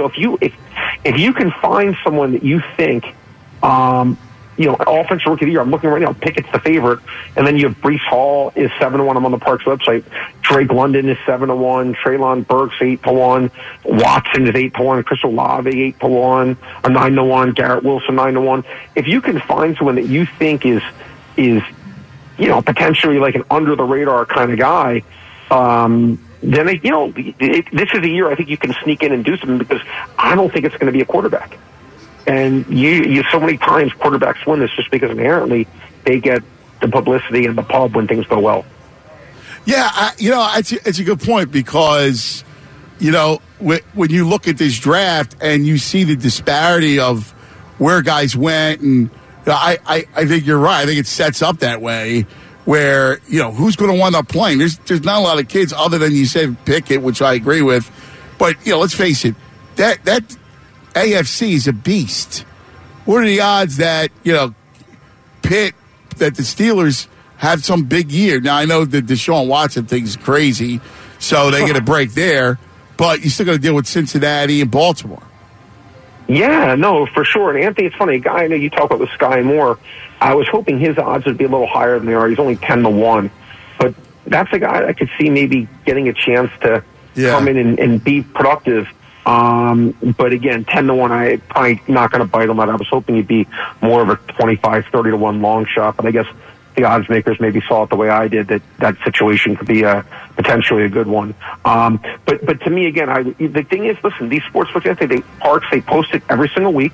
[SPEAKER 2] if you can find someone that you think, offensive rookie of the year, I'm looking right now, Pickett's the favorite, and then you have Breece Hall is 7-1. I'm on the Parks website. Drake London is 7-1. Treylon Burks 8-1. Watson is 8-1. Chris Olave 8-1. Or 9-1. Garrett Wilson 9-1. If you can find someone that you think is potentially like an under the radar kind of guy, then this is a year I think you can sneak in and do something, because I don't think it's going to be a quarterback. And you so many times quarterbacks win this just because inherently they get the publicity and the pub when things go well.
[SPEAKER 7] Yeah, it's a good point, because, when you look at this draft and you see the disparity of where guys went, and I think you're right. I think it sets up that way where, who's going to wind up playing? There's not a lot of kids other than you said Pickett, which I agree with. But, let's face it, that AFC is a beast. What are the odds that, Pitt, that the Steelers have some big year? Now, I know that Deshaun Watson thing's crazy, so they get a break there, but you still got to deal with Cincinnati and Baltimore.
[SPEAKER 2] Yeah, no, for sure. And Anthony, it's funny, a guy I know you talk about with Sky Moore, I was hoping his odds would be a little higher than they are. He's only 10-1. But that's a guy I could see maybe getting a chance to come in and be productive. But again, 10-1, I'm probably not going to bite on that. I was hoping he'd be more of a 25-30 to 1 long shot, but I guess the odds makers maybe saw it the way I did, that situation could be potentially a good one. But to me, again, the thing is, listen, these sports books, they post it every single week.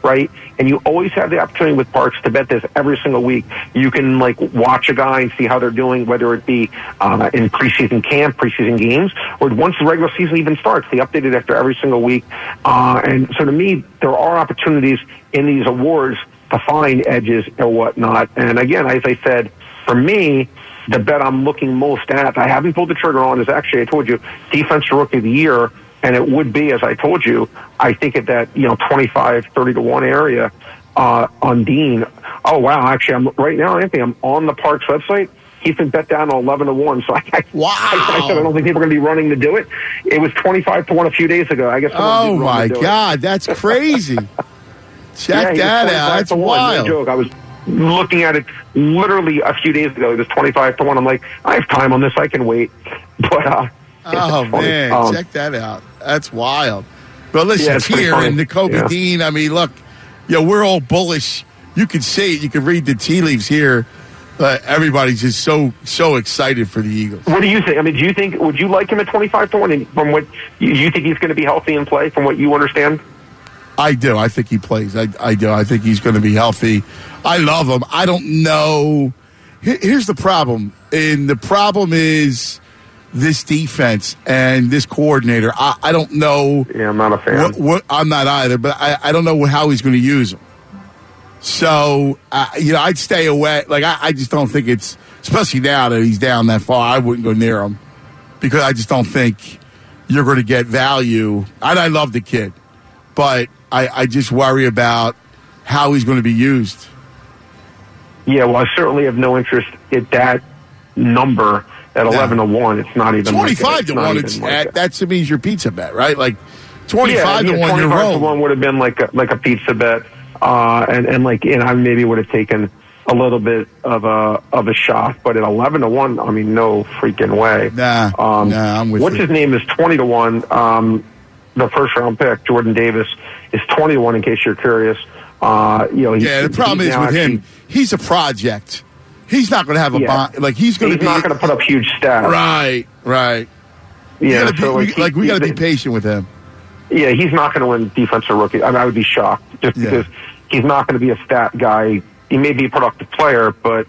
[SPEAKER 2] right? And you always have the opportunity with Parks to bet this every single week. You can like watch a guy and see how they're doing, whether it be in preseason camp, preseason games, or once the regular season even starts. They update it after every single week. And so to me, there are opportunities in these awards to find edges or whatnot. And again, as I said, for me, the bet I'm looking most at, I haven't pulled the trigger on, is actually, I told you, Defensive Rookie of the Year. And it would be, as I told you, I think at that 25, 30 to 1 area on Dean. Oh wow! Actually, right now, Anthony, I'm on the Parks website. He's been bet down to 11 to 1. So
[SPEAKER 7] wow!
[SPEAKER 2] I said I don't think people are going to be running to do it. It was 25 to 1 a few days ago. I guess.
[SPEAKER 7] Oh my God, that's crazy! Check that out. That's wild.
[SPEAKER 2] No joke. I was looking at it literally a few days ago. It was 25 to 1. I'm like, I have time on this. I can wait. But
[SPEAKER 7] oh man, check that out. That's wild. But listen, here and Nakobe Dean, I mean, look, we're all bullish. You can see it. You can read the tea leaves here. Everybody's just so excited for the Eagles.
[SPEAKER 2] What do you think? I mean, would you like him at 25 to 1? And from what you think he's going to be healthy and play, from what you understand?
[SPEAKER 7] I do. I think he plays. I do. I think he's going to be healthy. I love him. I don't know. Here's the problem. And the problem is this defense and this coordinator. I don't know.
[SPEAKER 2] Yeah, I'm not a fan.
[SPEAKER 7] I'm not either, but I don't know how he's going to use them. So, I'd stay away. Like, I just don't think it's, especially now that he's down that far, I wouldn't go near him because I just don't think you're going to get value. And I love the kid, but I just worry about how he's going to be used.
[SPEAKER 2] Yeah, well, I certainly have no interest in that number. At 11 to 1, it's not even
[SPEAKER 7] 25 to 1. That to me is your pizza bet, right? Like 25 to 1, you're rolling.
[SPEAKER 2] 25 to 1 would have been like a pizza bet, and I maybe would have taken a little bit of a shot, but at 11 to 1, I mean, no freaking way.
[SPEAKER 7] Nah, I'm with you.
[SPEAKER 2] What's his name is 20 to 1. The first round pick, Jordan Davis, is 20 to 1. In case you're curious,
[SPEAKER 7] the problem is with him, he's a project. He's not going to have a bond. Like he's not
[SPEAKER 2] going to put up huge stats.
[SPEAKER 7] Right.
[SPEAKER 2] Yeah,
[SPEAKER 7] we got to be patient with him.
[SPEAKER 2] Yeah, he's not going to win defensive rookie. I mean, I would be shocked because he's not going to be a stat guy. He may be a productive player, but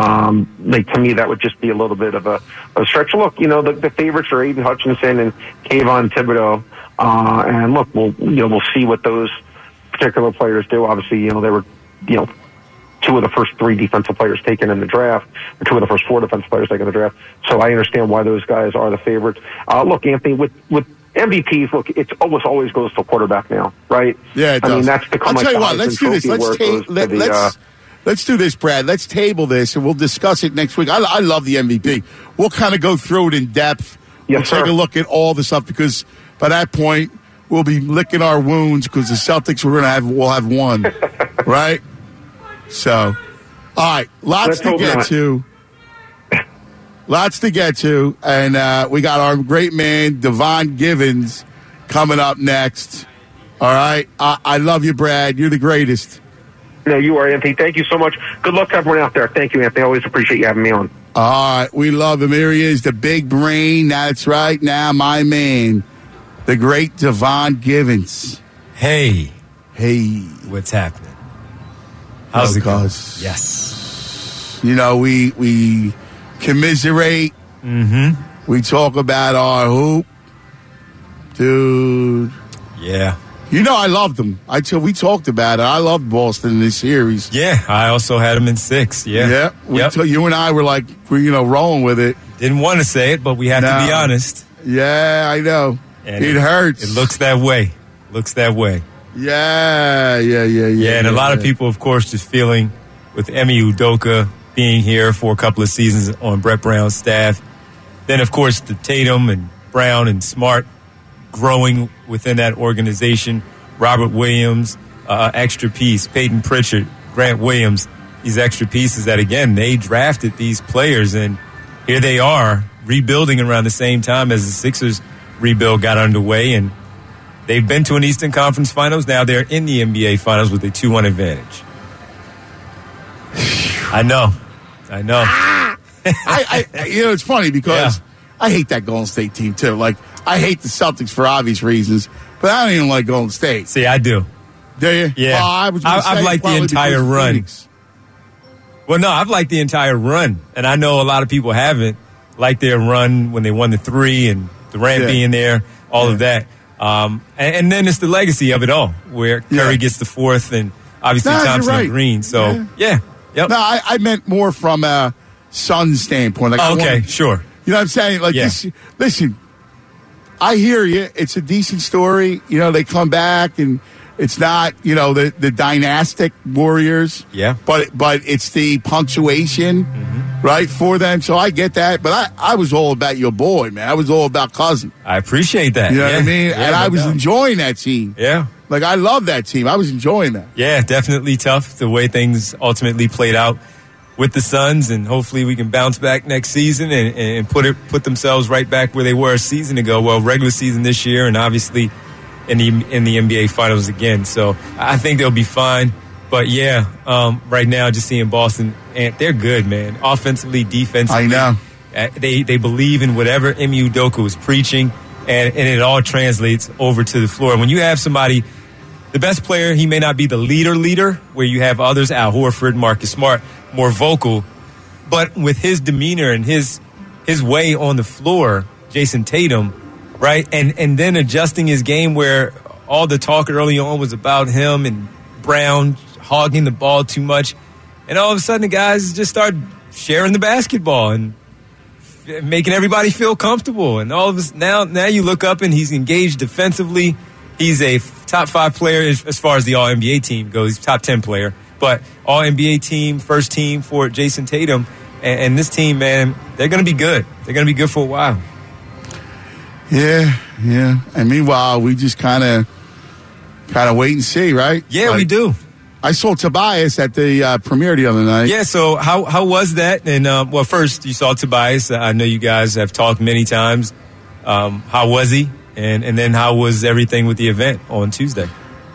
[SPEAKER 2] to me that would just be a little bit of a stretch. Look, the favorites are Aiden Hutchinson and Kayvon Thibodeau, and look, we'll see what those particular players do. Obviously, they were two of the first 3 defensive players taken in the draft, or 2 of the first 4 defensive players taken in the draft. So I understand why those guys are the favorites. Look, Anthony, with MVPs, look, it almost always goes to quarterback now, right?
[SPEAKER 7] Yeah, it does.
[SPEAKER 2] I mean, that's become
[SPEAKER 7] I'll tell you what, let's do this. Let's do this, Brad. Let's table this, and we'll discuss it next week. I love the MVP. We'll kind of go through it in depth. We'll take a look at all the stuff, because by that point, we'll be licking our wounds because the Celtics will have won, right? So, all right, lots to get to, and we got our great man, Devon Givens, coming up next. All right, I love you, Brad. You're the greatest.
[SPEAKER 2] No, you are, Anthony. Thank you so much. Good luck to everyone out there. Thank you, Anthony. I always appreciate you having me on.
[SPEAKER 7] All right, we love him. Here he is, the big brain. That's right, now my man, the great Devon Givens.
[SPEAKER 8] Hey.
[SPEAKER 7] Hey.
[SPEAKER 8] What's happening? How's it going?
[SPEAKER 7] Yes. We commiserate.
[SPEAKER 8] Mm-hmm.
[SPEAKER 7] We talk about our hoop. Dude.
[SPEAKER 8] Yeah.
[SPEAKER 7] I loved them. We talked about it. I loved Boston in this series.
[SPEAKER 8] Yeah, I also had them in 6. Yeah.
[SPEAKER 7] You and I were like, rolling with it.
[SPEAKER 8] Didn't want to say it, but we have to be honest.
[SPEAKER 7] Yeah, I know.
[SPEAKER 8] And
[SPEAKER 7] it hurts.
[SPEAKER 8] It looks that way.
[SPEAKER 7] Yeah.
[SPEAKER 8] And a lot of people, of course, just feeling with Emi Udoka being here for a couple of seasons on Brett Brown's staff. Then, of course, the Tatum and Brown and Smart growing within that organization. Robert Williams, extra piece. Peyton Pritchard, Grant Williams, these extra pieces that, again, they drafted these players. And here they are rebuilding around the same time as the Sixers rebuild got underway. And they've been to an Eastern Conference Finals. Now they're in the NBA Finals with a 2-1 advantage. I know.
[SPEAKER 7] It's funny because I hate that Golden State team too. Like, I hate the Celtics for obvious reasons, but I don't even like Golden State.
[SPEAKER 8] See, I do.
[SPEAKER 7] Do you?
[SPEAKER 8] Yeah. I've liked the entire run.
[SPEAKER 7] Phoenix.
[SPEAKER 8] Well, no, I've liked the entire run. And I know a lot of people haven't liked their run when they won the 3 and Durant being there, all of that. And then it's the legacy of it all, where Curry gets the 4th and obviously Thompson and Green. So, Yep.
[SPEAKER 7] No, I meant more from a Suns standpoint. Like,
[SPEAKER 8] sure.
[SPEAKER 7] You know what I'm saying? Like, listen, I hear you. It's a decent story. You know, they come back and it's not, you know, the dynastic Warriors.
[SPEAKER 8] Yeah.
[SPEAKER 7] But it's the punctuation, right, for them. So I get that. But I was all about your boy, man. I was all about Cousin.
[SPEAKER 8] I appreciate that.
[SPEAKER 7] You know what I mean?
[SPEAKER 8] Yeah,
[SPEAKER 7] and I was enjoying that team.
[SPEAKER 8] Yeah.
[SPEAKER 7] Like, I love that team. I was enjoying that.
[SPEAKER 8] Yeah, definitely tough the way things ultimately played out with the Suns, and hopefully we can bounce back next season and put themselves right back where they were a season ago. Well, regular season this year, and obviously in the NBA Finals again. So I think they'll be fine. But right now, just seeing Boston, and they're good, man. Offensively, defensively,
[SPEAKER 7] I know
[SPEAKER 8] they believe in whatever Ime Udoka was preaching, and it all translates over to the floor. When you have somebody, the best player, he may not be the leader, where you have others, Al Horford, Marcus Smart, more vocal, but with his demeanor and his way on the floor, Jason Tatum, right, and then adjusting his game where all the talk early on was about him and Brown hogging the ball too much, and all of a sudden the guys just start sharing the basketball and making everybody feel comfortable, and all of us now you look up and he's engaged defensively. He's a top 5 player as far as the All-NBA team goes. He's top 10 player. But All-NBA team, first team for Jason Tatum. And this team, man, they're going to be good. They're going to be good for a while.
[SPEAKER 7] Yeah. And meanwhile, we just kind of wait and see, right?
[SPEAKER 8] Yeah, we do.
[SPEAKER 7] I saw Tobias at the premiere the other night.
[SPEAKER 8] Yeah, so how was that? And, well, first, you saw Tobias. I know you guys have talked many times. How was he? And then how was everything with the event on Tuesday?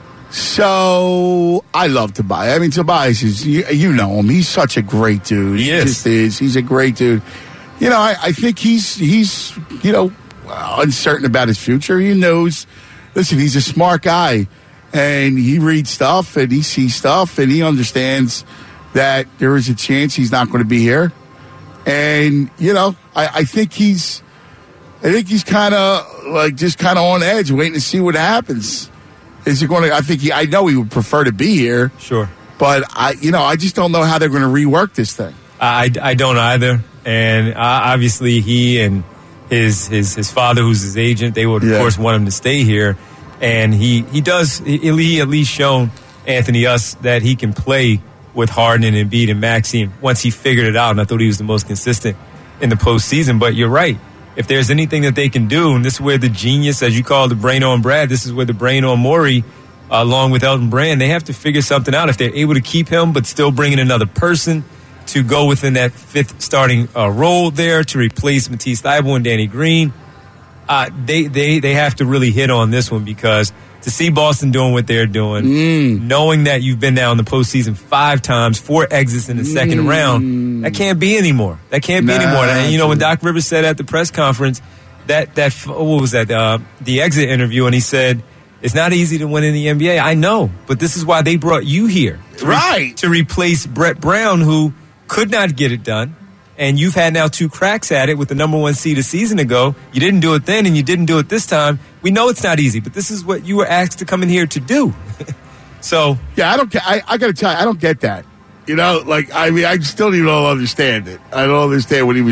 [SPEAKER 7] So I love Tobias. I mean, Tobias is, you know him. He's such a great dude.
[SPEAKER 8] He
[SPEAKER 7] just is. He's a great dude. You know, I think he's you know, uncertain about his future. He knows, listen, he's a smart guy. And he reads stuff and he sees stuff and he understands that there is a chance he's not going to be here. And, you know, I think he's kind of like just kind of on edge, waiting to see what happens. Is he going to? I know he would prefer to be here.
[SPEAKER 8] Sure,
[SPEAKER 7] but I just don't know how they're going to rework this thing.
[SPEAKER 8] I don't either. And obviously, he and his father, who's his agent, they would of course want him to stay here. And he at least shown Anthony us that he can play with Harden and Embiid and Maxey once he figured it out. And I thought he was the most consistent in the postseason. But you're right. If there's anything that they can do, and this is where the genius, as you call the brain on Brad, this is where the brain on Morey, along with Elton Brand, they have to figure something out. If they're able to keep him, but still bring in another person to go within that 5th starting role there to replace Matisse Thybulle and Danny Green, they have to really hit on this one, because to see Boston doing what they're doing, knowing that you've been down in the postseason 5 times, 4 exits in the second round, that can't be anymore. That can't be anymore. And, you know, when Doc Rivers said at the press conference that what was that? The exit interview, and he said, it's not easy to win in the NBA. I know, but this is why they brought you here. To replace Brett Brown, who could not get it done. And you've had now 2 cracks at it with the number 1 seed a season ago. You didn't do it then, and you didn't do it this time. We know it's not easy, but this is what you were asked to come in here to do. So
[SPEAKER 7] yeah, I got to tell you, I don't get that. You know, like, I mean, I still don't understand it. I don't understand what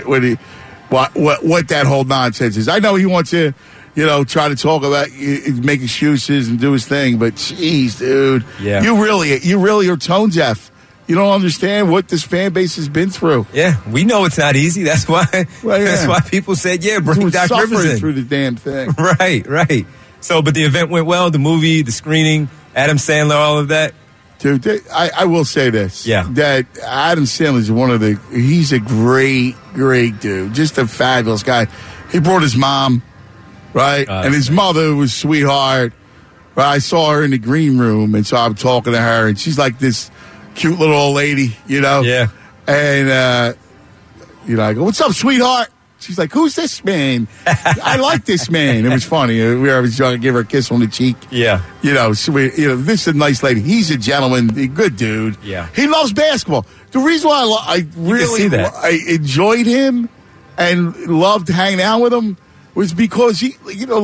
[SPEAKER 7] that whole nonsense is. I know he wants to, you know, try to talk about, make excuses and do his thing, but geez, dude, you really are tone deaf. You don't understand what this fan base has been through.
[SPEAKER 8] Yeah, we know it's not easy. That's why. That's why people said, bring Doc Rivers in
[SPEAKER 7] through the damn thing.
[SPEAKER 8] Right. So, but the event went well. The movie, the screening, Adam Sandler, all of that.
[SPEAKER 7] Dude, I will say this.
[SPEAKER 8] Yeah.
[SPEAKER 7] That Adam Sandler is he's a great dude. Just a fabulous guy. He brought his mom, right? And his mother was a sweetheart. Right? I saw her in the green room, and so I'm talking to her, and she's like this cute little old lady, you know?
[SPEAKER 8] Yeah.
[SPEAKER 7] And, you know, I go, what's up, sweetheart? She's like, who's this man? I like this man. It was funny. I was trying to give her a kiss on the cheek.
[SPEAKER 8] Yeah.
[SPEAKER 7] So this is a nice lady. He's a gentleman, a good dude.
[SPEAKER 8] Yeah.
[SPEAKER 7] He loves basketball. The reason why I really I enjoyed him and loved hanging out with him was because he's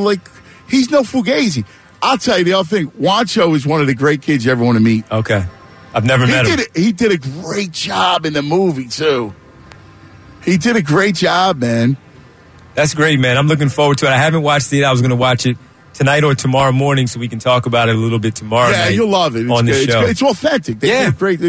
[SPEAKER 7] no fugazi. I'll tell you the other thing. Juancho is one of the great kids you ever want to meet.
[SPEAKER 8] Okay. I've never met him.
[SPEAKER 7] He did a great job in the movie, too. He did a great job, man.
[SPEAKER 8] That's great, man. I'm looking forward to it. I haven't watched it. I was going to watch it tonight or tomorrow morning so we can talk about it a little bit tomorrow night.
[SPEAKER 7] Yeah, you'll love it.
[SPEAKER 8] On the show.
[SPEAKER 7] It's authentic. They did great.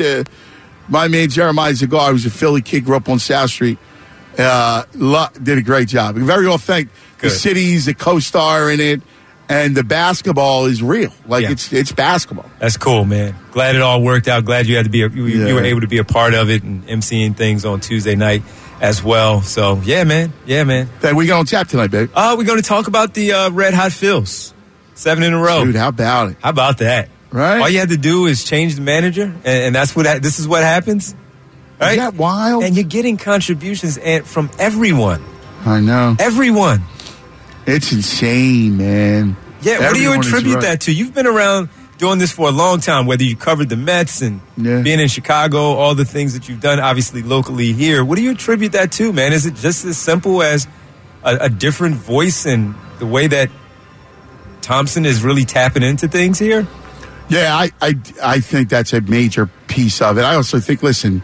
[SPEAKER 7] My man Jeremiah Zagar, who's a Philly kid, grew up on South Street, did a great job. Very authentic. Good. The city's the co-star in it. And the basketball is real. It's basketball.
[SPEAKER 8] That's cool, man. Glad it all worked out. Glad you had to be you were able to be a part of it and emceeing things on Tuesday night as well. So, yeah, man.
[SPEAKER 7] Hey, we got on tap tonight, babe.
[SPEAKER 8] We're going to talk about the Red Hot Phils. 7 in a row.
[SPEAKER 7] Dude, how about it?
[SPEAKER 8] How about that?
[SPEAKER 7] Right?
[SPEAKER 8] All you had to do is change the manager, and that's this is what happens. Right?
[SPEAKER 7] Is that wild?
[SPEAKER 8] And you're getting contributions from everyone.
[SPEAKER 7] I know.
[SPEAKER 8] Everyone.
[SPEAKER 7] It's insane, man.
[SPEAKER 8] Yeah, what do you attribute that to? You've been around doing this for a long time, whether you covered the Mets and being in Chicago, all the things that you've done, obviously, locally here. What do you attribute that to, man? Is it just as simple as a different voice and the way that Thompson is really tapping into things here?
[SPEAKER 7] Yeah, I think that's a major piece of it. I also think, listen,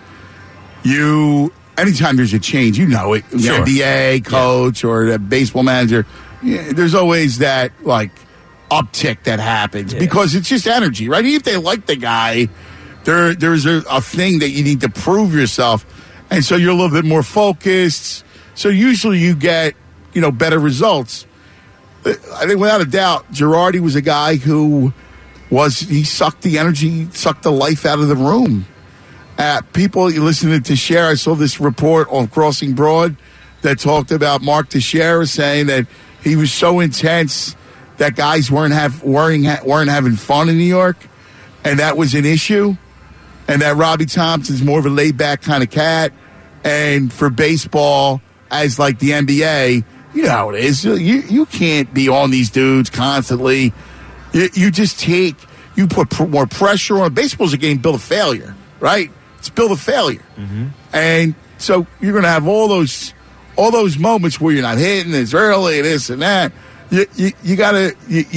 [SPEAKER 7] anytime there's a change, you know it. Sure. NBA coach or a baseball manager, there's always that, uptick that happens because it's just energy, right? Even if they like the guy, there's a thing that you need to prove yourself. And so you're a little bit more focused. So usually you get, better results. I think without a doubt, Girardi was a guy who he sucked the energy, sucked the life out of the room. People listening to Teixeira, I saw this report on Crossing Broad that talked about Mark Teixeira saying that he was so intense that guys weren't having fun in New York, and that was an issue. And that Robbie Thompson's more of a laid-back kind of cat. And for baseball, as like the NBA, you know how it is. You can't be on these dudes constantly. You just you put more pressure on. Baseball's a game built of failure, right? It's built of failure. Mm-hmm. And so you're going to have all those moments where you're not hitting as early, this and that. You gotta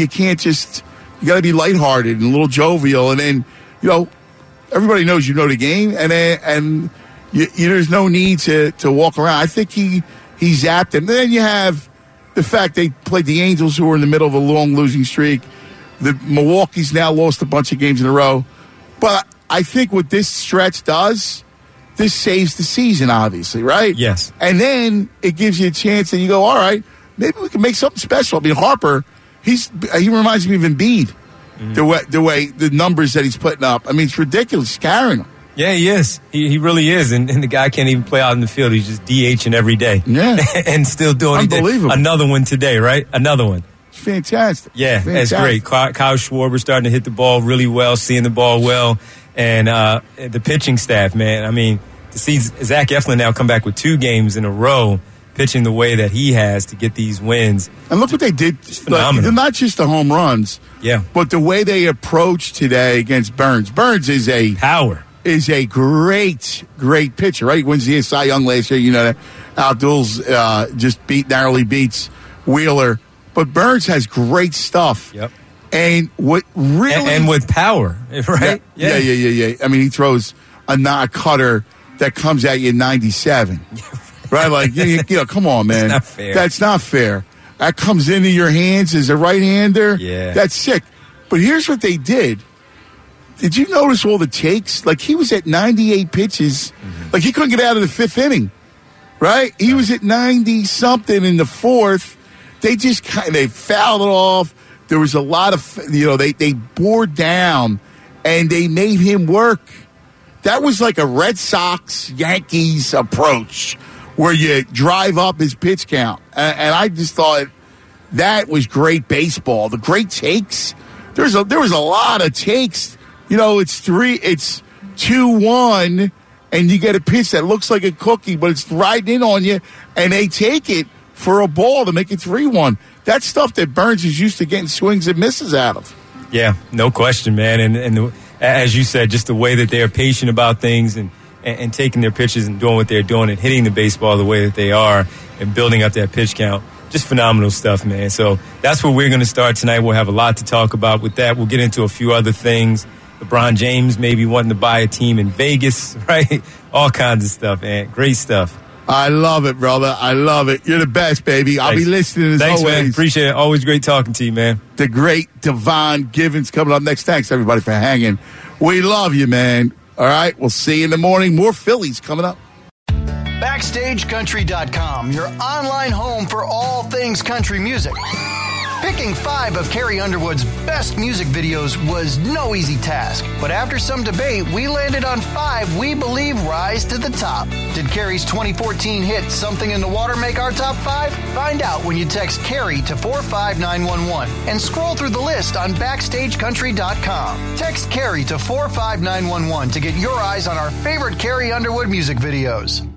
[SPEAKER 7] be lighthearted and a little jovial, and then everybody knows the game, and there's no need to walk around. I think he zapped him. And then you have the fact they played the Angels, who were in the middle of a long losing streak. The Milwaukee's now lost a bunch of games in a row, but I think what this stretch does, this saves the season, obviously, right?
[SPEAKER 8] Yes.
[SPEAKER 7] And then it gives you a chance, and you go, all right, maybe we can make something special. I mean, Harper, he reminds me of Embiid, the way the numbers that he's putting up. I mean, it's ridiculous. He's carrying them.
[SPEAKER 8] Yeah, he is. He really is. And the guy can't even play out in the field. He's just DHing every day.
[SPEAKER 7] Yeah.
[SPEAKER 8] And still doing
[SPEAKER 7] unbelievable.
[SPEAKER 8] Another one today, right? Another one.
[SPEAKER 7] It's fantastic.
[SPEAKER 8] Yeah, that's great. Kyle Schwarber starting to hit the ball really well, seeing the ball well. And the pitching staff, man. I mean, to see Zach Eflin now come back with 2 games in a row, pitching the way that he has to get these wins.
[SPEAKER 7] And look what they did.
[SPEAKER 8] Phenomenal.
[SPEAKER 7] Not just the home runs, but the way they approached today against Burns. Burns is a great pitcher, right? He wins the Cy Young last year. You know that. Abdul's just narrowly beats Wheeler. But Burns has great stuff.
[SPEAKER 8] Yep.
[SPEAKER 7] And what really...
[SPEAKER 8] And with power, right?
[SPEAKER 7] Yeah. I mean, he throws a cutter that comes at you 97. Right? Come on, man.
[SPEAKER 8] That's not fair.
[SPEAKER 7] That's not fair. That comes into your hands as a right-hander.
[SPEAKER 8] Yeah.
[SPEAKER 7] That's sick. But here's what they did. Did you notice all the takes? He was at 98 pitches. Mm-hmm. He couldn't get out of the 5th inning. Right? He was at 90-something in the 4th. They just they fouled it off. There was a lot of, they bore down and they made him work. That was like a Red Sox Yankees approach where you drive up his pitch count. And I just thought that was great baseball. The great takes. There was a lot of takes. It's 2-1 and you get a pitch that looks like a cookie, but it's riding in on you, and they take it for a ball to make it 3-1. That's stuff that Burns is used to getting swings and misses out of.
[SPEAKER 8] Yeah, no question, man. And as you said, just the way that they are patient about things and taking their pitches and doing what they're doing and hitting the baseball the way that they are and building up that pitch count. Just phenomenal stuff, man. So that's where we're going to start tonight. We'll have a lot to talk about with that. We'll get into a few other things. LeBron James maybe wanting to buy a team in Vegas, right? All kinds of stuff, man. Great stuff.
[SPEAKER 7] I love it, brother. I love it. You're the best, baby. I'll be listening as always.
[SPEAKER 8] Thanks, man. Appreciate it. Always great talking to you, man.
[SPEAKER 7] The great Devon Givens coming up next. Thanks, everybody, for hanging. We love you, man. All right, we'll see you in the morning. More Phillies coming up.
[SPEAKER 4] BackstageCountry.com, your online home for all things country music. Picking 5 of Carrie Underwood's best music videos was no easy task, but after some debate, we landed on 5 we believe rise to the top. Did Carrie's 2014 hit Something in the Water make our top 5? Find out when you text Carrie to 45911 and scroll through the list on BackstageCountry.com. Text Carrie to 45911 to get your eyes on our favorite Carrie Underwood music videos.